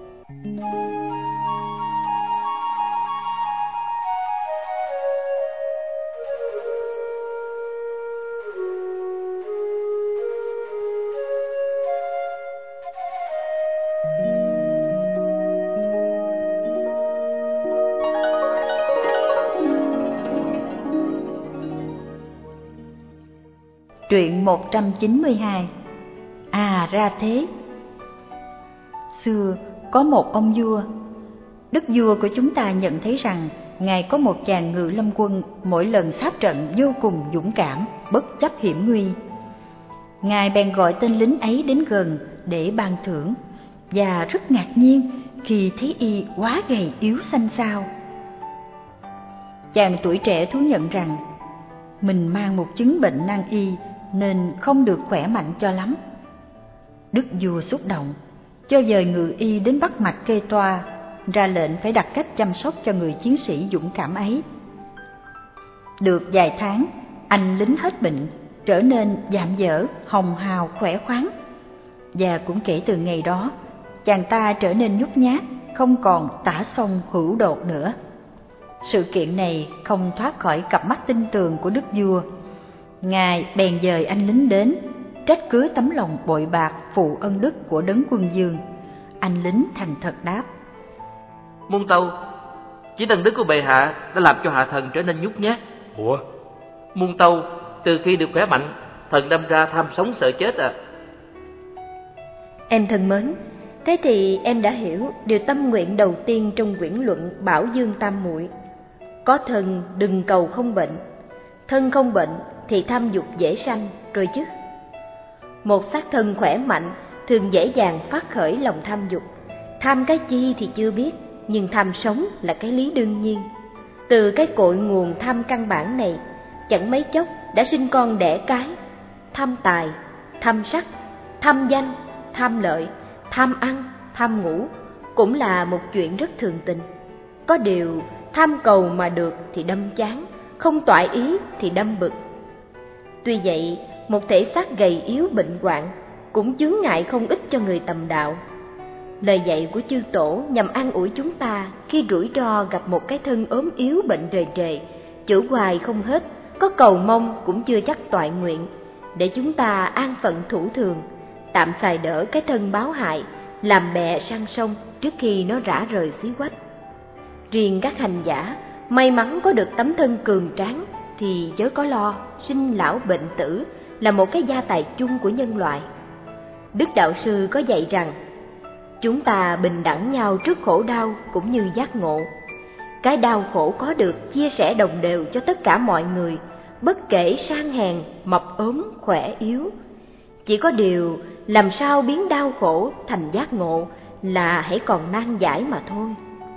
Truyện một trăm chín mươi hai. À ra thế. Xưa có một ông vua. Đức vua của chúng ta nhận thấy rằng ngài có một chàng ngự lâm quân mỗi lần sáp trận vô cùng dũng cảm, bất chấp hiểm nguy. Ngài bèn gọi tên lính ấy đến gần để ban thưởng, và rất ngạc nhiên khi thấy y quá gầy yếu xanh xao. Chàng tuổi trẻ thú nhận rằng mình mang một chứng bệnh nan y nên không được khỏe mạnh cho lắm. Đức vua xúc động, cho dời ngự y đến bắt mặt kê toa, ra lệnh phải đặt cách chăm sóc cho người chiến sĩ dũng cảm ấy. Được vài tháng, anh lính hết bệnh, trở nên dạm dở, hồng hào, khỏe khoắn. Và cũng kể từ ngày đó, chàng ta trở nên nhút nhát, không còn tả song hữu đột nữa. Sự kiện này không thoát khỏi cặp mắt tinh tường của đức vua. Ngài bèn dời anh lính đến, trách cứ tấm lòng bội bạc phụ ân đức của đấng quân vương. Anh lính thành thật đáp: Muôn Tâu, chỉ ân đức của bệ hạ đã làm cho hạ thần trở nên nhút nhát. Ủa? Muôn Tâu, từ khi được khỏe mạnh, thần đâm ra tham sống sợ chết à. Em thân mến, thế thì em đã hiểu điều tâm nguyện đầu tiên trong quyển luận Bảo Dương Tam Muội. Có thân đừng cầu không bệnh, thân không bệnh thì tham dục dễ sanh rồi chứ. Một xác thân khỏe mạnh thường dễ dàng phát khởi lòng tham dục. Tham cái chi thì chưa biết, nhưng tham sống là cái lý đương nhiên. Từ cái cội nguồn tham căn bản này, chẳng mấy chốc đã sinh con đẻ cái. Tham tài, tham sắc, tham danh, tham lợi, tham ăn, tham ngủ cũng là một chuyện rất thường tình. Có điều tham cầu mà được thì đâm chán, không toại ý thì đâm bực. Tuy vậy, một thể xác gầy yếu bệnh hoạn cũng chướng ngại không ít cho người tầm đạo. Lời dạy của chư tổ nhằm an ủi chúng ta khi rủi ro gặp một cái thân ốm yếu bệnh rề rề, chữa hoài không hết, có cầu mong cũng chưa chắc toại nguyện, để chúng ta an phận thủ thường, tạm xài đỡ cái thân báo hại, làm bè sang sông trước khi nó rã rời xí quách. Riêng các hành giả may mắn có được tấm thân cường tráng thì chớ có lo, sinh lão bệnh tử là một cái gia tài chung của nhân loại. Đức Đạo Sư có dạy rằng, chúng ta bình đẳng nhau trước khổ đau cũng như giác ngộ. Cái đau khổ có được chia sẻ đồng đều cho tất cả mọi người, bất kể sang hèn, mập ốm, khỏe yếu. Chỉ có điều làm sao biến đau khổ thành giác ngộ là hãy còn nan giải mà thôi.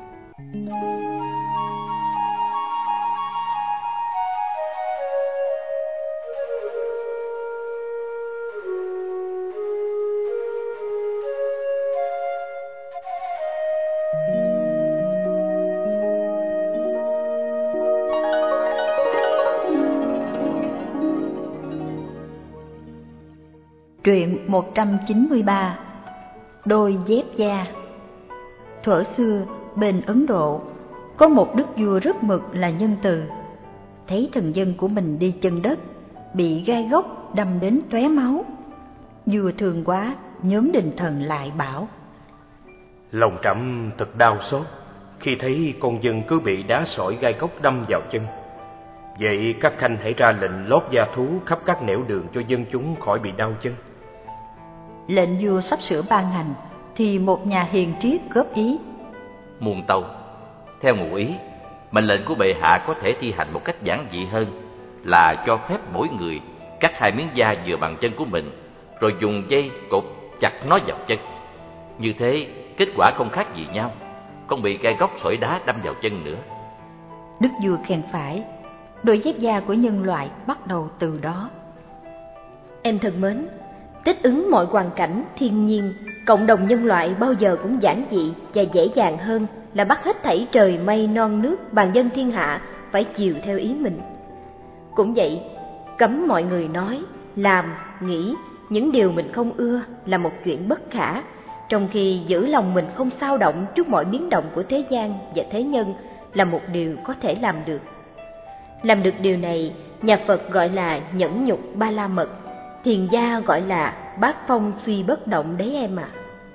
Truyện một trăm chín mươi ba. Đôi dép da. Thuở xưa, bên Ấn Độ, có một đức vua rất mực là nhân từ. Thấy thần dân của mình đi chân đất, bị gai góc đâm đến tóe máu. Vua thương quá, nhóm đình thần lại bảo: Lòng trẫm thật đau xót khi thấy con dân cứ bị đá sỏi gai góc đâm vào chân. Vậy các khanh hãy ra lệnh lót da thú khắp các nẻo đường cho dân chúng khỏi bị đau chân. Lệnh vua sắp sửa ban hành thì một nhà hiền triết góp ý: Muôn Tâu, theo ngụ ý, mệnh lệnh của bệ hạ có thể thi hành một cách giản dị hơn, là cho phép mỗi người cắt hai miếng da vừa bằng chân của mình, rồi dùng dây cột chặt nó vào chân. Như thế kết quả không khác gì nhau, không bị gai góc sỏi đá đâm vào chân nữa. Đức vua khen phải. Đôi dép da của nhân loại bắt đầu từ đó. Em thân mến, thích ứng mọi hoàn cảnh thiên nhiên, cộng đồng nhân loại bao giờ cũng giản dị và dễ dàng hơn là bắt hết thảy trời mây non nước bàn dân thiên hạ phải chiều theo ý mình. Cũng vậy, cấm mọi người nói, làm, nghĩ những điều mình không ưa là một chuyện bất khả, trong khi giữ lòng mình không xao động trước mọi biến động của thế gian và thế nhân là một điều có thể làm được. Làm được điều này, nhà Phật gọi là nhẫn nhục ba la mật, thiền gia gọi là bát phong suy bất động đấy em ạ. À.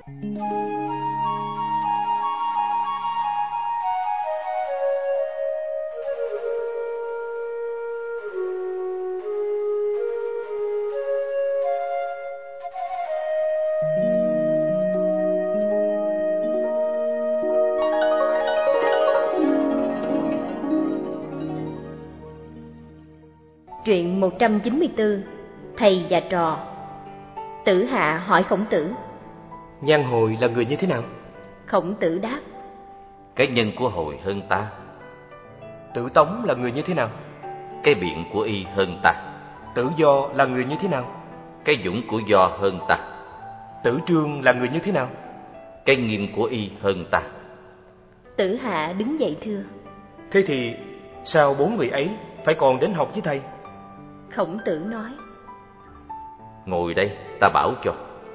Truyện một trăm chín mươi tư. Thầy và trò. Tử Hạ hỏi Khổng Tử: Nhan Hồi là người như thế nào? Khổng Tử đáp: Cái nhân của Hồi hơn ta. Tử Tống là người như thế nào? Cái biện của y hơn ta. Tử Do là người như thế nào? Cái dũng của Do hơn ta. Tử Trương là người như thế nào? Cái nghiêm của y hơn ta. Tử Hạ đứng dậy thưa: Thế thì sao bốn người ấy phải còn đến học với thầy? Khổng Tử nói: Ngồi đây, ta bảo cho.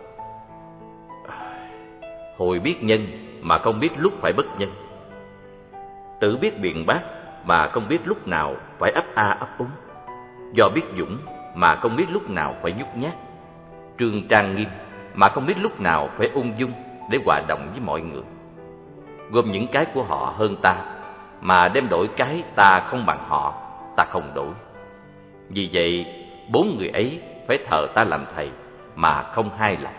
Hồi biết nhân mà không biết lúc phải bất nhân. Tử biết biện bác mà không biết lúc nào phải ấp a ấp úng. Do biết dũng mà không biết lúc nào phải nhút nhát. Trương trang nghiêm mà không biết lúc nào phải ung dung để hòa đồng với mọi người. gom những cái của họ hơn ta, mà đem đổi cái ta không bằng họ, ta không đổi. Vì vậy, bốn người ấy phải thờ ta làm thầy, mà không hai lòng.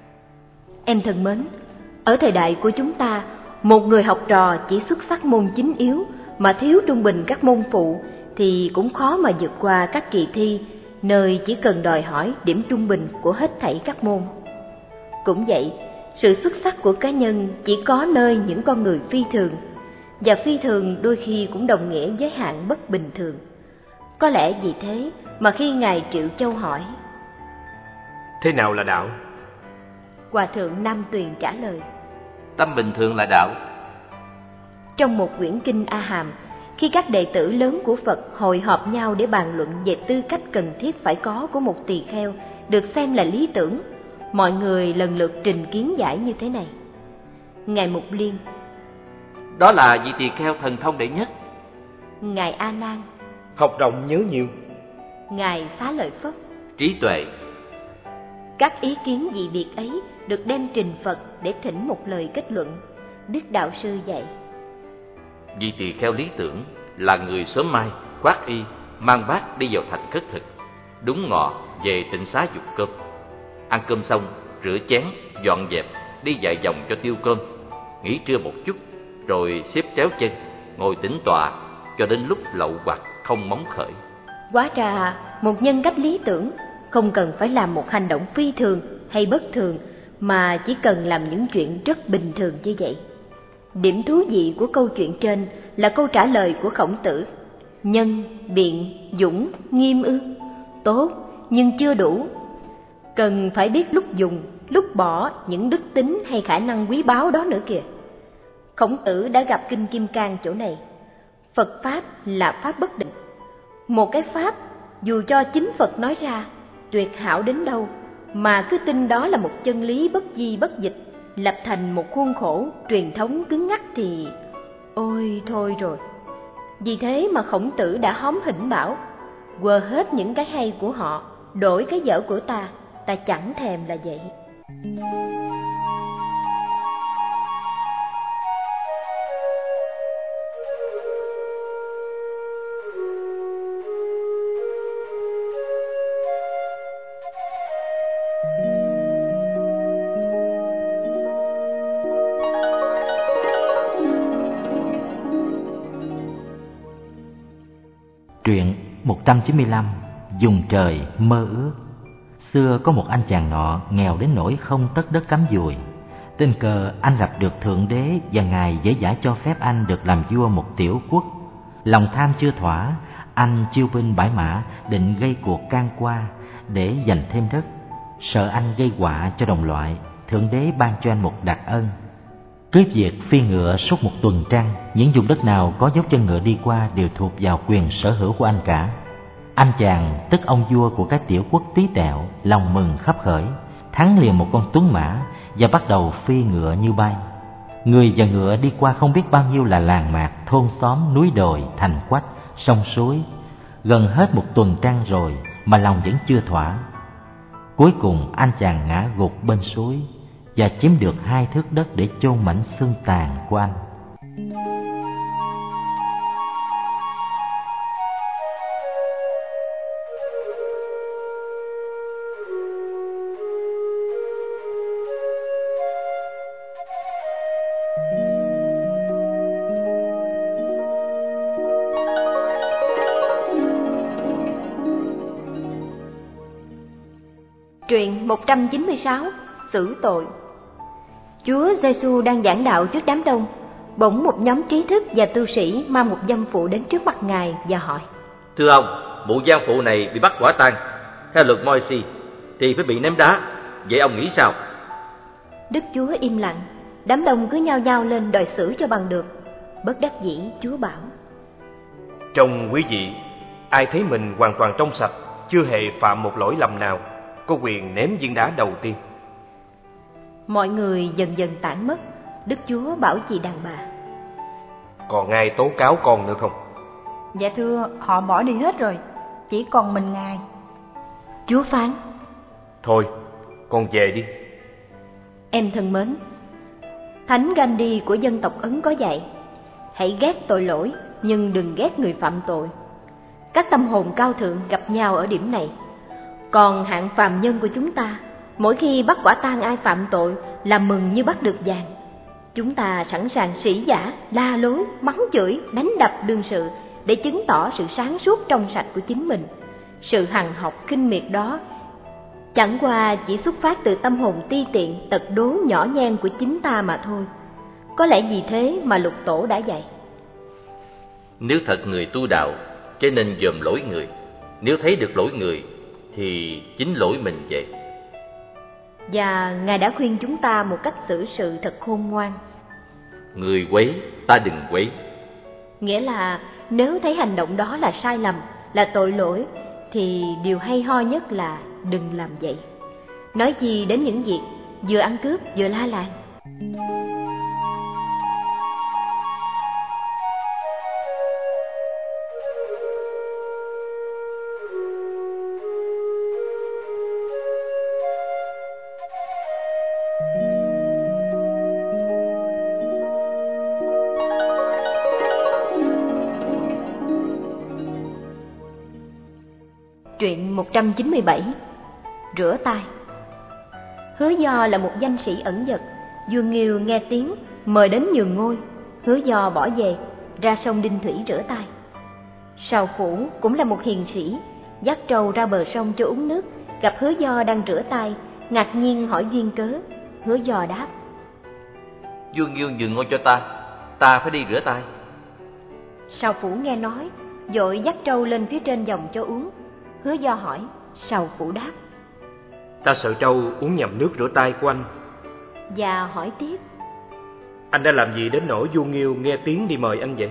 Em thân mến, ở thời đại của chúng ta, một người học trò chỉ xuất sắc môn chính yếu mà thiếu trung bình các môn phụ thì cũng khó mà vượt qua các kỳ thi, nơi chỉ cần đòi hỏi điểm trung bình của hết thảy các môn. Cũng vậy, sự xuất sắc của cá nhân chỉ có nơi những con người phi thường, và phi thường đôi khi cũng đồng nghĩa giới hạn bất bình thường. Có lẽ vì thế mà khi Ngài Triệu Châu hỏi: thế nào là đạo? Hòa thượng Nam Tuyền trả lời: Tâm bình thường là đạo. Trong một quyển kinh A Hàm, khi các đệ tử lớn của Phật hội họp nhau để bàn luận về tư cách cần thiết phải có của một tỳ kheo được xem là lý tưởng, mọi người lần lượt trình kiến giải như thế này. Ngài Mục Liên: Đó là vị tỳ kheo thần thông đệ nhất. Ngài A Nan: Học rộng nhớ nhiều. Ngài Xá Lợi Phất: Trí tuệ. Các ý kiến dị biệt ấy được đem trình Phật để thỉnh một lời kết luận. Đức Đạo Sư dạy: Vị tỳ kheo lý tưởng là người sớm mai khoác y, mang bát đi vào thành khất thực, đúng ngọ về tịnh xá dục cơm. Ăn cơm xong, rửa chén, dọn dẹp, đi vài vòng cho tiêu cơm, nghỉ trưa một chút, rồi xếp chéo chân, ngồi tĩnh tọa cho đến lúc lậu hoặc không móng khởi. Hóa ra, một nhân cách lý tưởng không cần phải làm một hành động phi thường hay bất thường, mà chỉ cần làm những chuyện rất bình thường như vậy. Điểm thú vị của câu chuyện trên là câu trả lời của Khổng Tử: nhân, biện, dũng, nghiêm ư? Tốt, nhưng chưa đủ. Cần phải biết lúc dùng, lúc bỏ những đức tính hay khả năng quý báu đó nữa kìa. Khổng Tử đã gặp Kinh Kim Cang chỗ này. Phật Pháp là Pháp bất định. Một cái Pháp, dù cho chính Phật nói ra tuyệt hảo đến đâu, mà cứ tin đó là một chân lý bất di bất dịch, lập thành một khuôn khổ truyền thống cứng ngắc thì ôi thôi rồi. Vì thế mà Khổng Tử đã hóm hỉnh bảo: quơ hết những cái hay của họ, đổi cái dở của ta, ta chẳng thèm là vậy. Truyện một trăm chín mươi lăm. Dùng trời mơ ước. Xưa có một anh chàng nọ nghèo đến nỗi không tất đất cắm dùi. Tình cờ anh gặp được Thượng Đế và Ngài dễ dãi cho phép anh được làm vua một tiểu quốc. Lòng tham chưa thỏa, anh chiêu binh bãi mã định gây cuộc can qua để giành thêm đất. Sợ anh gây họa cho đồng loại, Thượng Đế ban cho anh một đặc ân. Cứ việc phi ngựa suốt một tuần trăng, những vùng đất nào có dấu chân ngựa đi qua đều thuộc vào quyền sở hữu của anh cả. Anh chàng, tức ông vua của cái tiểu quốc tí tẹo, lòng mừng khắp khởi, thắng liền một con tuấn mã và bắt đầu phi ngựa như bay. Người và ngựa đi qua không biết bao nhiêu là làng mạc, thôn xóm, núi đồi, thành quách, sông suối. Gần hết một tuần trăng rồi mà lòng vẫn chưa thỏa. Cuối cùng anh chàng ngã gục bên suối và chiếm được hai thước đất để chôn mảnh xương tàn của anh. Truyện một trăm chín mươi sáu. Xử tội. Chúa Giêsu đang giảng đạo trước đám đông, bỗng một nhóm trí thức và tu sĩ mang một dâm phụ đến trước mặt Ngài và hỏi: Thưa ông, mụ giang phụ này bị bắt quả tang. Theo luật Môi-se thì phải bị ném đá. Vậy ông nghĩ sao? Đức Chúa im lặng, đám đông cứ nhao nhao lên đòi xử cho bằng được. Bất đắc dĩ Chúa bảo: Trong quý vị, ai thấy mình hoàn toàn trong sạch, chưa hề phạm một lỗi lầm nào, có quyền ném viên đá đầu tiên. Mọi người dần dần tản mất. Đức Chúa bảo chị đàn bà: Còn ai tố cáo con nữa không? Dạ thưa, họ bỏ đi hết rồi, chỉ còn mình Ngài. Chúa phán: Thôi, con về đi. Em thân mến, Thánh Gandhi của dân tộc Ấn có dạy: hãy ghét tội lỗi nhưng đừng ghét người phạm tội. Các tâm hồn cao thượng gặp nhau ở điểm này. Còn hạng phàm nhân của chúng ta, mỗi khi bắt quả tang ai phạm tội là mừng như bắt được vàng. Chúng ta sẵn sàng sỉ vả, la lối, mắng chửi, đánh đập đương sự để chứng tỏ sự sáng suốt trong sạch của chính mình. Sự hằn học khinh miệt đó chẳng qua chỉ xuất phát từ tâm hồn ti tiện, tật đố nhỏ nhen của chính ta mà thôi. Có lẽ vì thế mà Lục Tổ đã dạy: nếu thật người tu đạo, chớ nên dòm lỗi người. Nếu thấy được lỗi người thì chính lỗi mình vậy. Và Ngài đã khuyên chúng ta một cách xử sự thật khôn ngoan: người quấy, ta đừng quấy. Nghĩa là nếu thấy hành động đó là sai lầm, là tội lỗi, thì điều hay ho nhất là đừng làm vậy. Nói chi đến những việc vừa ăn cướp vừa la làng. Truyện một trăm chín mươi bảy. Rửa tay. Hứa Do là một danh sĩ ẩn dật. Vua Nghiêu nghe tiếng mời đến nhường ngôi. Hứa Do bỏ về, ra sông Đinh Thủy rửa tay. Sào Phủ cũng là một hiền sĩ, dắt trâu ra bờ sông cho uống nước, gặp Hứa Do đang rửa tay, ngạc nhiên hỏi duyên cớ. Hứa Do đáp: Vua Nghiêu nhường ngôi cho ta, ta phải đi rửa tay. Sào Phủ nghe nói, vội dắt trâu lên phía trên dòng cho uống. Hứa Do hỏi, Sào Phủ đáp: Ta sợ trâu uống nhầm nước rửa tay của anh. Và hỏi tiếp: Anh đã làm gì đến nỗi vua Nghiêu nghe tiếng đi mời anh vậy?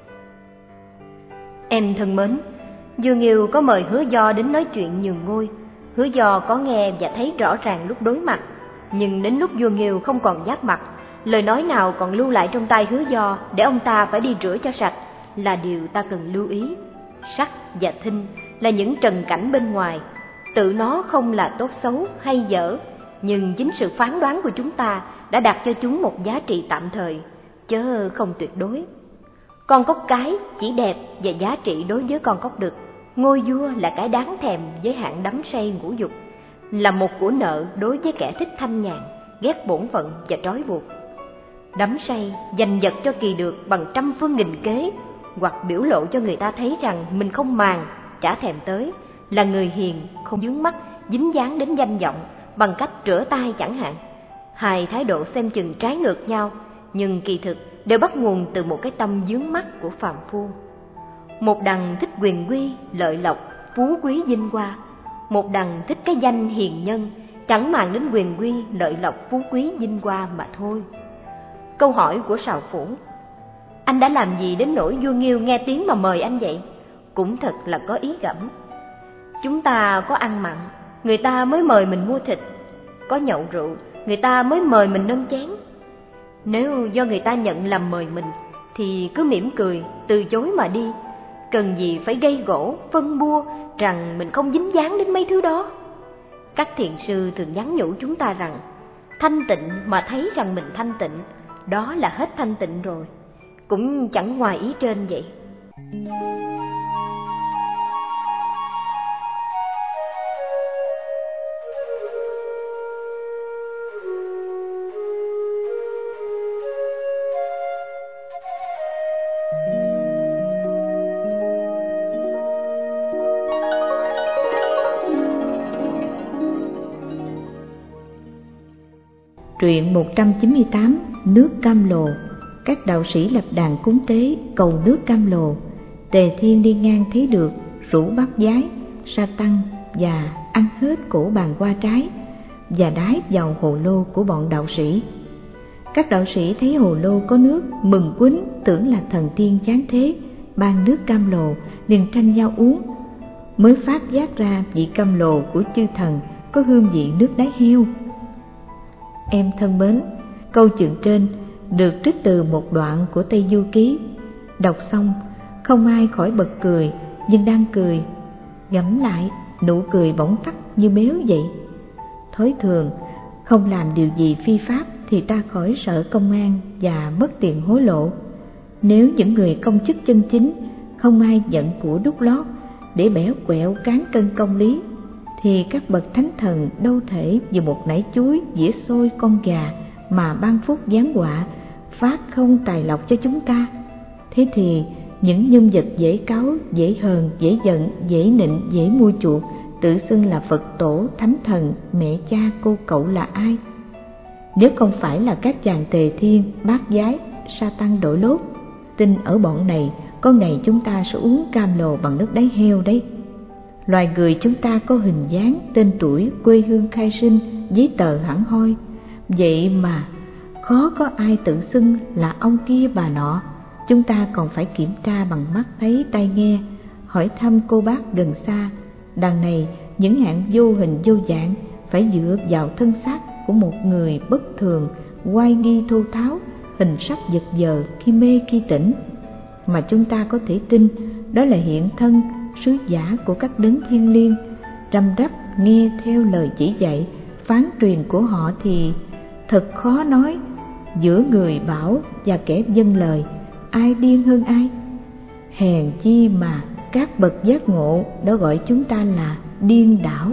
Em thân mến, vua Nghiêu có mời Hứa Do đến nói chuyện nhường ngôi. Hứa Do có nghe và thấy rõ ràng lúc đối mặt, nhưng đến lúc vua Nghiêu không còn giáp mặt, lời nói nào còn lưu lại trong tay Hứa Do để ông ta phải đi rửa cho sạch là điều ta cần lưu ý. Sắc và thinh là những trần cảnh bên ngoài, tự nó không là tốt xấu hay dở, nhưng chính sự phán đoán của chúng ta đã đặt cho chúng một giá trị tạm thời, chớ không tuyệt đối. Con cóc cái chỉ đẹp và giá trị đối với con cóc đực. Ngôi vua là cái đáng thèm với hạng đắm say ngũ dục, là một của nợ đối với kẻ thích thanh nhàn, ghét bổn phận và trói buộc. Đắm say, giành giật cho kỳ được bằng trăm phương nghìn kế, hoặc biểu lộ cho người ta thấy rằng mình không màng, chả thèm tới, là người hiền, không vướng mắc, dính dáng đến danh vọng bằng cách rửa tay chẳng hạn. Hai thái độ xem chừng trái ngược nhau, nhưng kỳ thực đều bắt nguồn từ một cái tâm vướng mắc của phàm phu. Một đằng thích quyền quy, lợi lộc, phú quý vinh hoa; một đằng thích cái danh hiền nhân, chẳng màng đến quyền quy, lợi lộc, phú quý vinh hoa mà thôi. Câu hỏi của Sào Phủ: Anh đã làm gì đến nỗi vua Nghiêu nghe tiếng mà mời anh vậy? Cũng thật là có ý gẫm. Chúng ta có ăn mặn, người ta mới mời mình mua thịt; có nhậu rượu, người ta mới mời mình nâng chén. Nếu do người ta nhận làm mời mình, thì cứ mỉm cười, từ chối mà đi. Cần gì phải gây gổ, phân bua rằng mình không dính dáng đến mấy thứ đó. Các thiền sư thường nhắn nhủ chúng ta rằng, thanh tịnh mà thấy rằng mình thanh tịnh, đó là hết thanh tịnh rồi. Cũng chẳng ngoài ý trên vậy. Truyện một trăm chín mươi tám. Nước cam lồ. Các đạo sĩ lập đàn cúng tế cầu nước cam lồ. Tề Thiên đi ngang thấy được, rủ bắt giái, sa tăng và ăn hết cổ bàn hoa trái và đái vào hồ lô của bọn đạo sĩ. Các đạo sĩ thấy hồ lô có nước, mừng quýnh, tưởng là thần tiên giáng thế ban nước cam lồ, liền tranh nhau uống. Mới phát giác ra vị cam lồ của chư thần có hương vị nước đáy heo. Em thân mến, câu chuyện trên được trích từ một đoạn của Tây Du Ký. Đọc xong, không ai khỏi bật cười, nhưng đang cười, ngẫm lại, nụ cười bỗng tắt như méo vậy. Thói thường, không làm điều gì phi pháp thì ta khỏi sợ công an và mất tiền hối lộ. Nếu những người công chức chân chính không ai nhận của đút lót để bẻ quẹo cán cân công lý, thì các bậc thánh thần đâu thể vì một nải chuối, dĩa xôi, con gà mà ban phúc giáng họa, phát không tài lộc cho chúng ta. Thế thì những nhân vật dễ cáu, dễ hờn, dễ giận, dễ nịnh, dễ mua chuộc, tự xưng là Phật tổ, thánh thần, mẹ cha, cô cậu là ai? Nếu không phải là các chàng tề thiên, bát giái, sa tăng đội lốt, tin ở bọn này có ngày chúng ta sẽ uống cam lồ bằng nước đáy heo đấy. Loài người chúng ta có hình dáng, tên tuổi, quê hương khai sinh, giấy tờ hẳn hoi, vậy mà khó có ai tự xưng là ông kia bà nọ. Chúng ta còn phải kiểm tra bằng mắt thấy tai nghe, hỏi thăm cô bác gần xa. Đằng này những hạng vô hình vô dạng phải dựa vào thân xác của một người bất thường, oai nghi thô tháo, hình sắc giật giờ khi mê khi tỉnh, mà chúng ta có thể tin đó là hiện thân sứ giả của các đấng thiên liêng. Răm rắp nghe theo lời chỉ dạy phán truyền của họ thì thật khó nói giữa người bảo và kẻ vâng lời ai điên hơn ai. Hèn chi mà các bậc giác ngộ đã gọi chúng ta là điên đảo.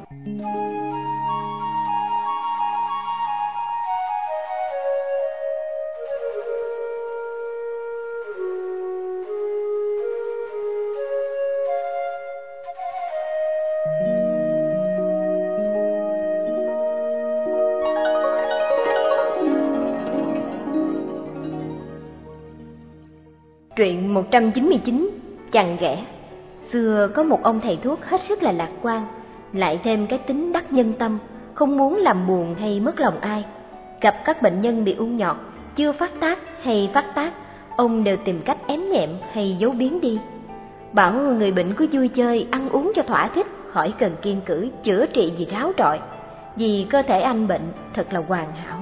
Truyện một trăm chín mươi chín, Chàng ghẻ. Xưa có một ông thầy thuốc hết sức là lạc quan, lại thêm cái tính đắc nhân tâm, không muốn làm buồn hay mất lòng ai. Gặp các bệnh nhân bị ung nhọt, chưa phát tác hay phát tác, ông đều tìm cách ém nhẹm hay giấu biến đi. Bảo người bệnh cứ vui chơi, ăn uống cho thỏa thích, khỏi cần kiêng cữ chữa trị gì ráo trọi, vì cơ thể anh bệnh thật là hoàn hảo.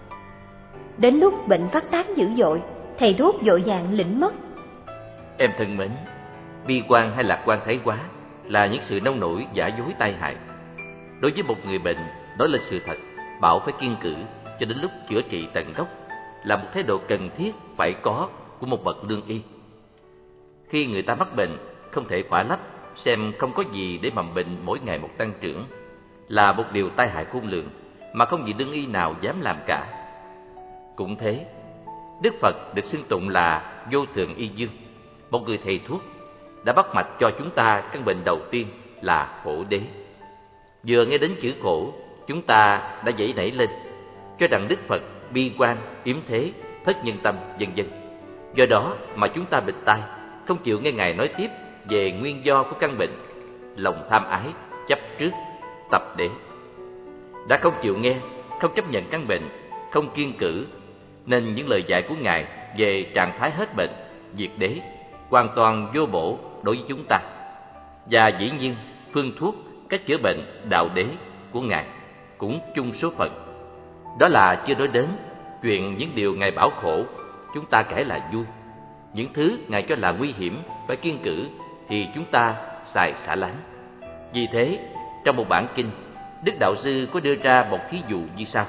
Đến lúc bệnh phát tác dữ dội, thầy thuốc vội vàng lĩnh mất. Em thân mến, bi quan hay lạc quan thái quá là những sự nông nổi giả dối tai hại. Đối với một người bệnh, đó là sự thật, bảo phải kiêng cữ cho đến lúc chữa trị tận gốc, là một thái độ cần thiết phải có của một bậc lương y. Khi người ta mắc bệnh, không thể khỏa lấp xem không có gì để mầm bệnh mỗi ngày một tăng trưởng, là một điều tai hại khôn lường mà không vị lương y nào dám làm cả. Cũng thế, Đức Phật được xưng tụng là Vô Thượng Y Dương, một người thầy thuốc, đã bắt mạch cho chúng ta căn bệnh đầu tiên là khổ đế. Vừa nghe đến chữ khổ, chúng ta đã dậy nảy lên, cho rằng Đức Phật bi quan, yếm thế, thất nhân tâm, vân vân. Do đó mà chúng ta bịt tai, không chịu nghe Ngài nói tiếp về nguyên do của căn bệnh, lòng tham ái, chấp trước, tập đế. Đã không chịu nghe, không chấp nhận căn bệnh, không kiêng cữ, nên những lời dạy của Ngài về trạng thái hết bệnh, diệt đế hoàn toàn vô bổ đối với chúng ta. Và dĩ nhiên, phương thuốc, cách chữa bệnh, đạo đế của Ngài cũng chung số phận. Đó là chưa nói đến chuyện những điều Ngài bảo khổ, chúng ta kể là vui. Những thứ Ngài cho là nguy hiểm, phải kiêng cữ, thì chúng ta xài xả láng. Vì thế, trong một bản kinh, Đức Đạo Sư có đưa ra một thí dụ như sau.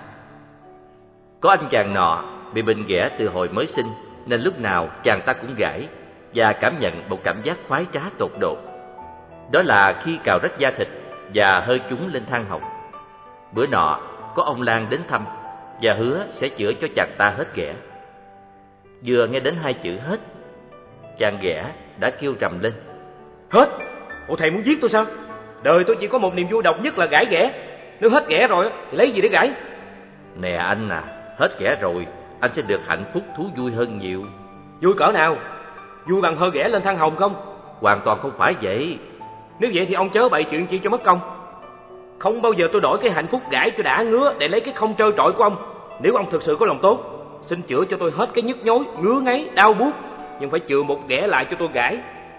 Có anh chàng nọ bị bệnh ghẻ từ hồi mới sinh, nên lúc nào chàng ta cũng gãi và cảm nhận một cảm giác khoái trá tột độ. Đó là khi cào rách da thịt và hơi chúng lên than hồng. Bữa nọ có ông lang đến thăm và hứa sẽ chữa cho chàng ta hết ghẻ. Vừa nghe đến hai chữ hết, chàng ghẻ đã kêu rầm lên. Hết? Ủa thầy muốn giết tôi sao? Đời tôi chỉ có một niềm vui độc nhất là gãi ghẻ. Nếu hết ghẻ rồi thì lấy gì để gãi? Nè anh à, hết ghẻ rồi anh sẽ được hạnh phúc thú vui hơn nhiều. Vui cỡ nào? Vui bằng hơi ghẻ lên than hồng không? Hoàn toàn không phải vậy. Nếu vậy thì ông chớ bày chuyện chi cho mất công. Không bao giờ tôi đổi cái hạnh phúc gãi cho đã ngứa để lấy cái không trơ trọi của ông. Nếu ông thực sự có lòng tốt, xin chữa cho tôi hết cái nhức nhối, ngứa ngáy, đau buốt, nhưng phải chừa một ghẻ lại cho tôi gãi.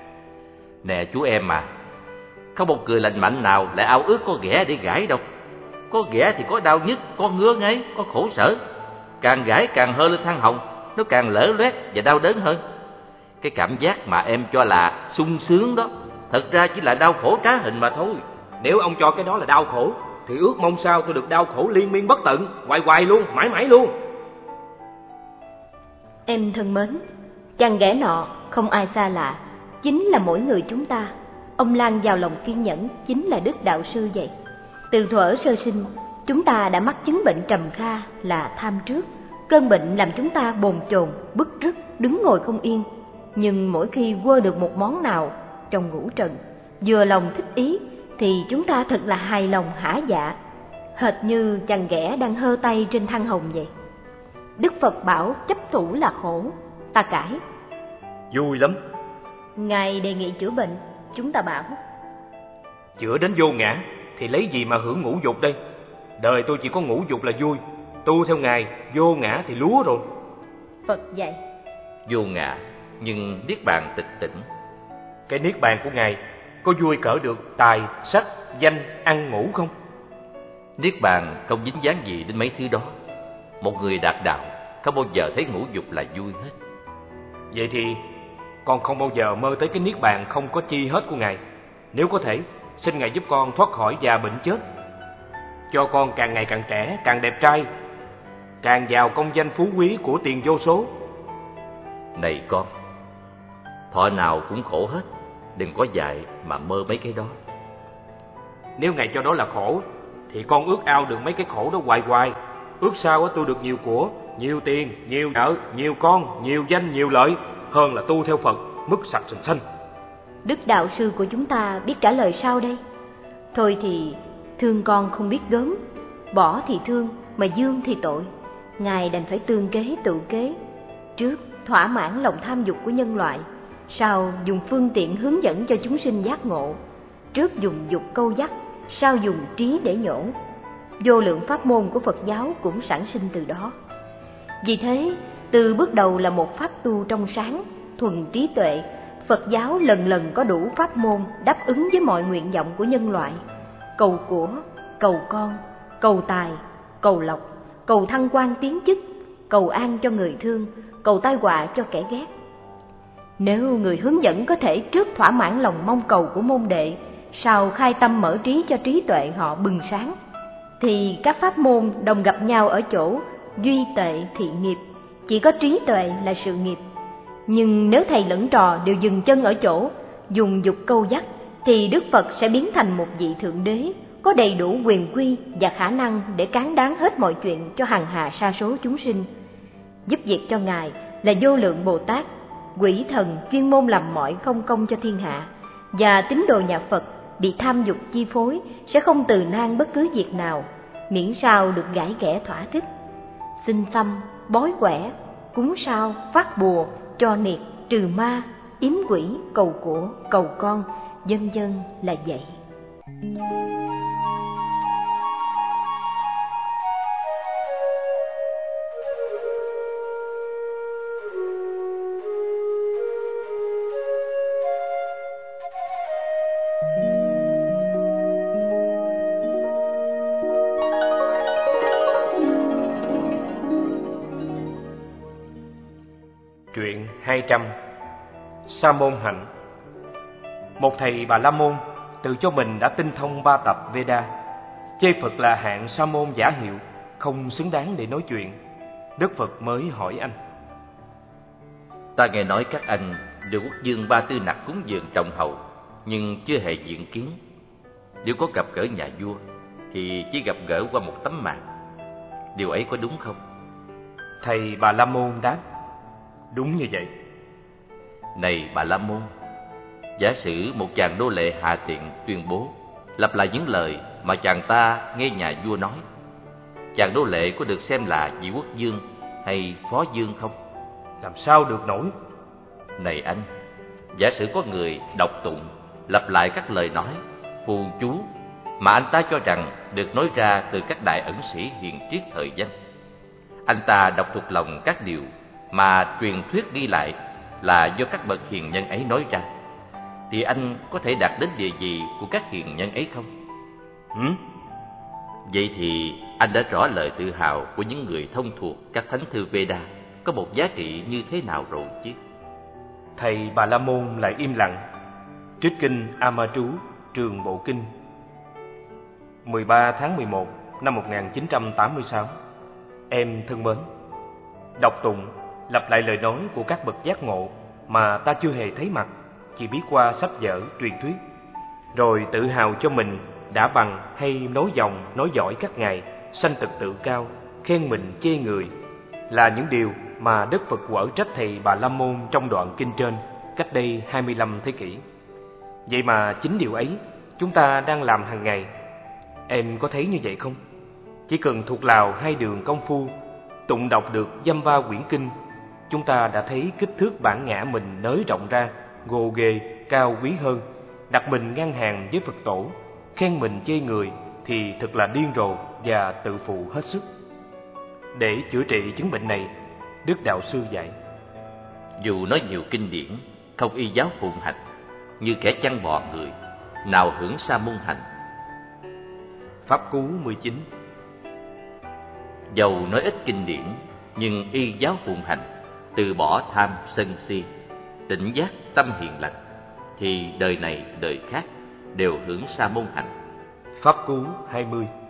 Nè chú em à, không một người lành mạnh nào lại ao ước có ghẻ để gãi đâu. Có ghẻ thì có đau nhức, có ngứa ngáy, có khổ sở. Càng gãi càng hơ lên than hồng, nó càng lở loét và đau đớn hơn. Cái cảm giác mà em cho là sung sướng đó, thật ra chỉ là đau khổ trá hình mà thôi. Nếu ông cho cái đó là đau khổ, thì ước mong sao tôi được đau khổ liên miên bất tận, hoài hoài luôn, mãi mãi luôn. Em thân mến, chàng ghẻ nọ không ai xa lạ, chính là mỗi người chúng ta. Ông Lan vào lòng kiên nhẫn chính là Đức Đạo Sư vậy. Từ thuở sơ sinh, chúng ta đã mắc chứng bệnh trầm kha là tham trước. Cơn bệnh làm chúng ta bồn chồn, bứt rứt, đứng ngồi không yên. Nhưng mỗi khi quơ được một món nào trong ngũ trần, vừa lòng thích ý, thì chúng ta thật là hài lòng hả dạ, hệt như chàng ghẻ đang hơ tay trên than hồng vậy. Đức Phật bảo chấp thủ là khổ, ta cãi. Vui lắm. Ngài đề nghị chữa bệnh, chúng ta bảo chữa đến vô ngã thì lấy gì mà hưởng ngũ dục đây? Đời tôi chỉ có ngũ dục là vui, tu theo Ngài vô ngã thì lúa rồi. Phật dạy vô ngã nhưng niết bàn tịch tỉnh. Cái niết bàn của Ngài có vui cỡ được tài, sắc, danh, ăn ngủ không? Niết bàn không dính dáng gì đến mấy thứ đó. Một người đạt đạo không bao giờ thấy ngũ dục là vui hết. Vậy thì con không bao giờ mơ tới cái niết bàn không có chi hết của Ngài. Nếu có thể, xin Ngài giúp con thoát khỏi già bệnh chết, cho con càng ngày càng trẻ, càng đẹp trai, càng giàu công danh phú quý của tiền vô số. Này con, thọ nào cũng khổ hết, đừng có dại mà mơ mấy cái đó. Nếu Ngài cho đó là khổ, thì con ước ao được mấy cái khổ đó hoài hoài. Ước sao tôi được nhiều của, nhiều tiền, nhiều vợ, nhiều con, nhiều danh, nhiều lợi, hơn là tu theo Phật, mức sạch sành xanh. Đức Đạo Sư của chúng ta biết trả lời sao đây? Thôi thì thương con không biết gớm, bỏ thì thương, mà dương thì tội. Ngài đành phải tương kế tự kế. Trước thỏa mãn lòng tham dục của nhân loại, sau dùng phương tiện hướng dẫn cho chúng sinh giác ngộ. Trước dùng dục câu dắt, sau dùng trí để nhổ. Vô lượng pháp môn của Phật giáo cũng sản sinh từ đó. Vì thế, từ bước đầu là một pháp tu trong sáng, thuần trí tuệ, Phật giáo lần lần có đủ pháp môn đáp ứng với mọi nguyện vọng của nhân loại. Cầu của, cầu con, cầu tài, cầu lộc, cầu thăng quan tiến chức, cầu an cho người thương, cầu tai họa cho kẻ ghét. Nếu người hướng dẫn có thể trước thỏa mãn lòng mong cầu của môn đệ, sau khai tâm mở trí cho trí tuệ họ bừng sáng, thì các pháp môn đồng gặp nhau ở chỗ duy tệ thị nghiệp, chỉ có trí tuệ là sự nghiệp. Nhưng nếu thầy lẫn trò đều dừng chân ở chỗ dùng dục câu dắt, thì Đức Phật sẽ biến thành một vị thượng đế có đầy đủ quyền quy và khả năng để cán đáng hết mọi chuyện cho hằng hà sa số chúng sinh. Giúp việc cho Ngài là vô lượng Bồ Tát, quỷ thần chuyên môn làm mọi không công cho thiên hạ, và tín đồ nhà Phật bị tham dục chi phối sẽ không từ nan bất cứ việc nào, miễn sao được gãi ghẻ thỏa thích. Xin xăm, bói quẻ, cúng sao, phát bùa, cho niệt, trừ ma, yếm quỷ, cầu của, cầu con, vân vân là vậy. Truyện hai trăm. Sa môn hạnh. Một thầy Bà La Môn tự cho mình đã tinh thông ba tập Veda, chê Phật là hạng sa môn giả hiệu, không xứng đáng để nói chuyện. Đức Phật mới hỏi anh: Ta nghe nói các anh được quốc vương Ba Tư Nặc cúng dường trọng hậu, nhưng chưa hề diện kiến. Nếu có gặp gỡ nhà vua thì chỉ gặp gỡ qua một tấm màn. Điều ấy có đúng không? Thầy Bà La Môn đáp: Đúng như vậy. Này Bà La Môn, giả sử một chàng nô lệ hạ tiện tuyên bố, lặp lại những lời mà chàng ta nghe nhà vua nói, chàng nô lệ có được xem là vị quốc vương hay phó vương không? Làm sao được nổi? Này anh, giả sử có người đọc tụng, lặp lại các lời nói, phù chú mà anh ta cho rằng được nói ra từ các đại ẩn sĩ hiền triết thời danh. Anh ta đọc thuộc lòng các điều mà truyền thuyết ghi lại là do các bậc hiền nhân ấy nói ra, thì anh có thể đạt đến địa vị của các hiền nhân ấy không? Ừ? Vậy thì anh đã rõ lời tự hào của những người thông thuộc các thánh thư Veda có một giá trị như thế nào rồi chứ? Thầy Bà La Môn lại im lặng, trích kinh A Ma Trú Trường Bộ Kinh. mười ba tháng mười một năm một nghìn chín trăm tám mươi sáu. Em thân mến, đọc tụng, lặp lại lời nói của các bậc giác ngộ mà ta chưa hề thấy mặt, chỉ biết qua sách vở, truyền thuyết, rồi tự hào cho mình đã bằng hay nối dòng, nối dõi các ngài, sanh tật tự cao, khen mình chê người, là những điều mà Đức Phật quở trách thầy Bà La Môn trong đoạn kinh trên cách đây hai mươi lăm thế kỷ. Vậy mà chính điều ấy chúng ta đang làm hàng ngày. Em có thấy như vậy không? Chỉ cần thuộc lào hai đường công phu, tụng đọc được dăm ba quyển kinh, chúng ta đã thấy kích thước bản ngã mình nới rộng ra, gồ ghề, cao quý hơn, đặt mình ngang hàng với Phật tổ, khen mình chê người thì thật là điên rồ và tự phụ hết sức. Để chữa trị chứng bệnh này, Đức Đạo Sư dạy: dù nói nhiều kinh điển, không y giáo phụng hành, như kẻ chăn bò người, nào hưởng sa môn hành. Pháp Cú mười chín. Dầu nói ít kinh điển, nhưng y giáo phụng hành, từ bỏ tham sân si, tỉnh giác tâm hiền lành, thì đời này đời khác đều hưởng sa môn hạnh. Pháp Cú hai mươi.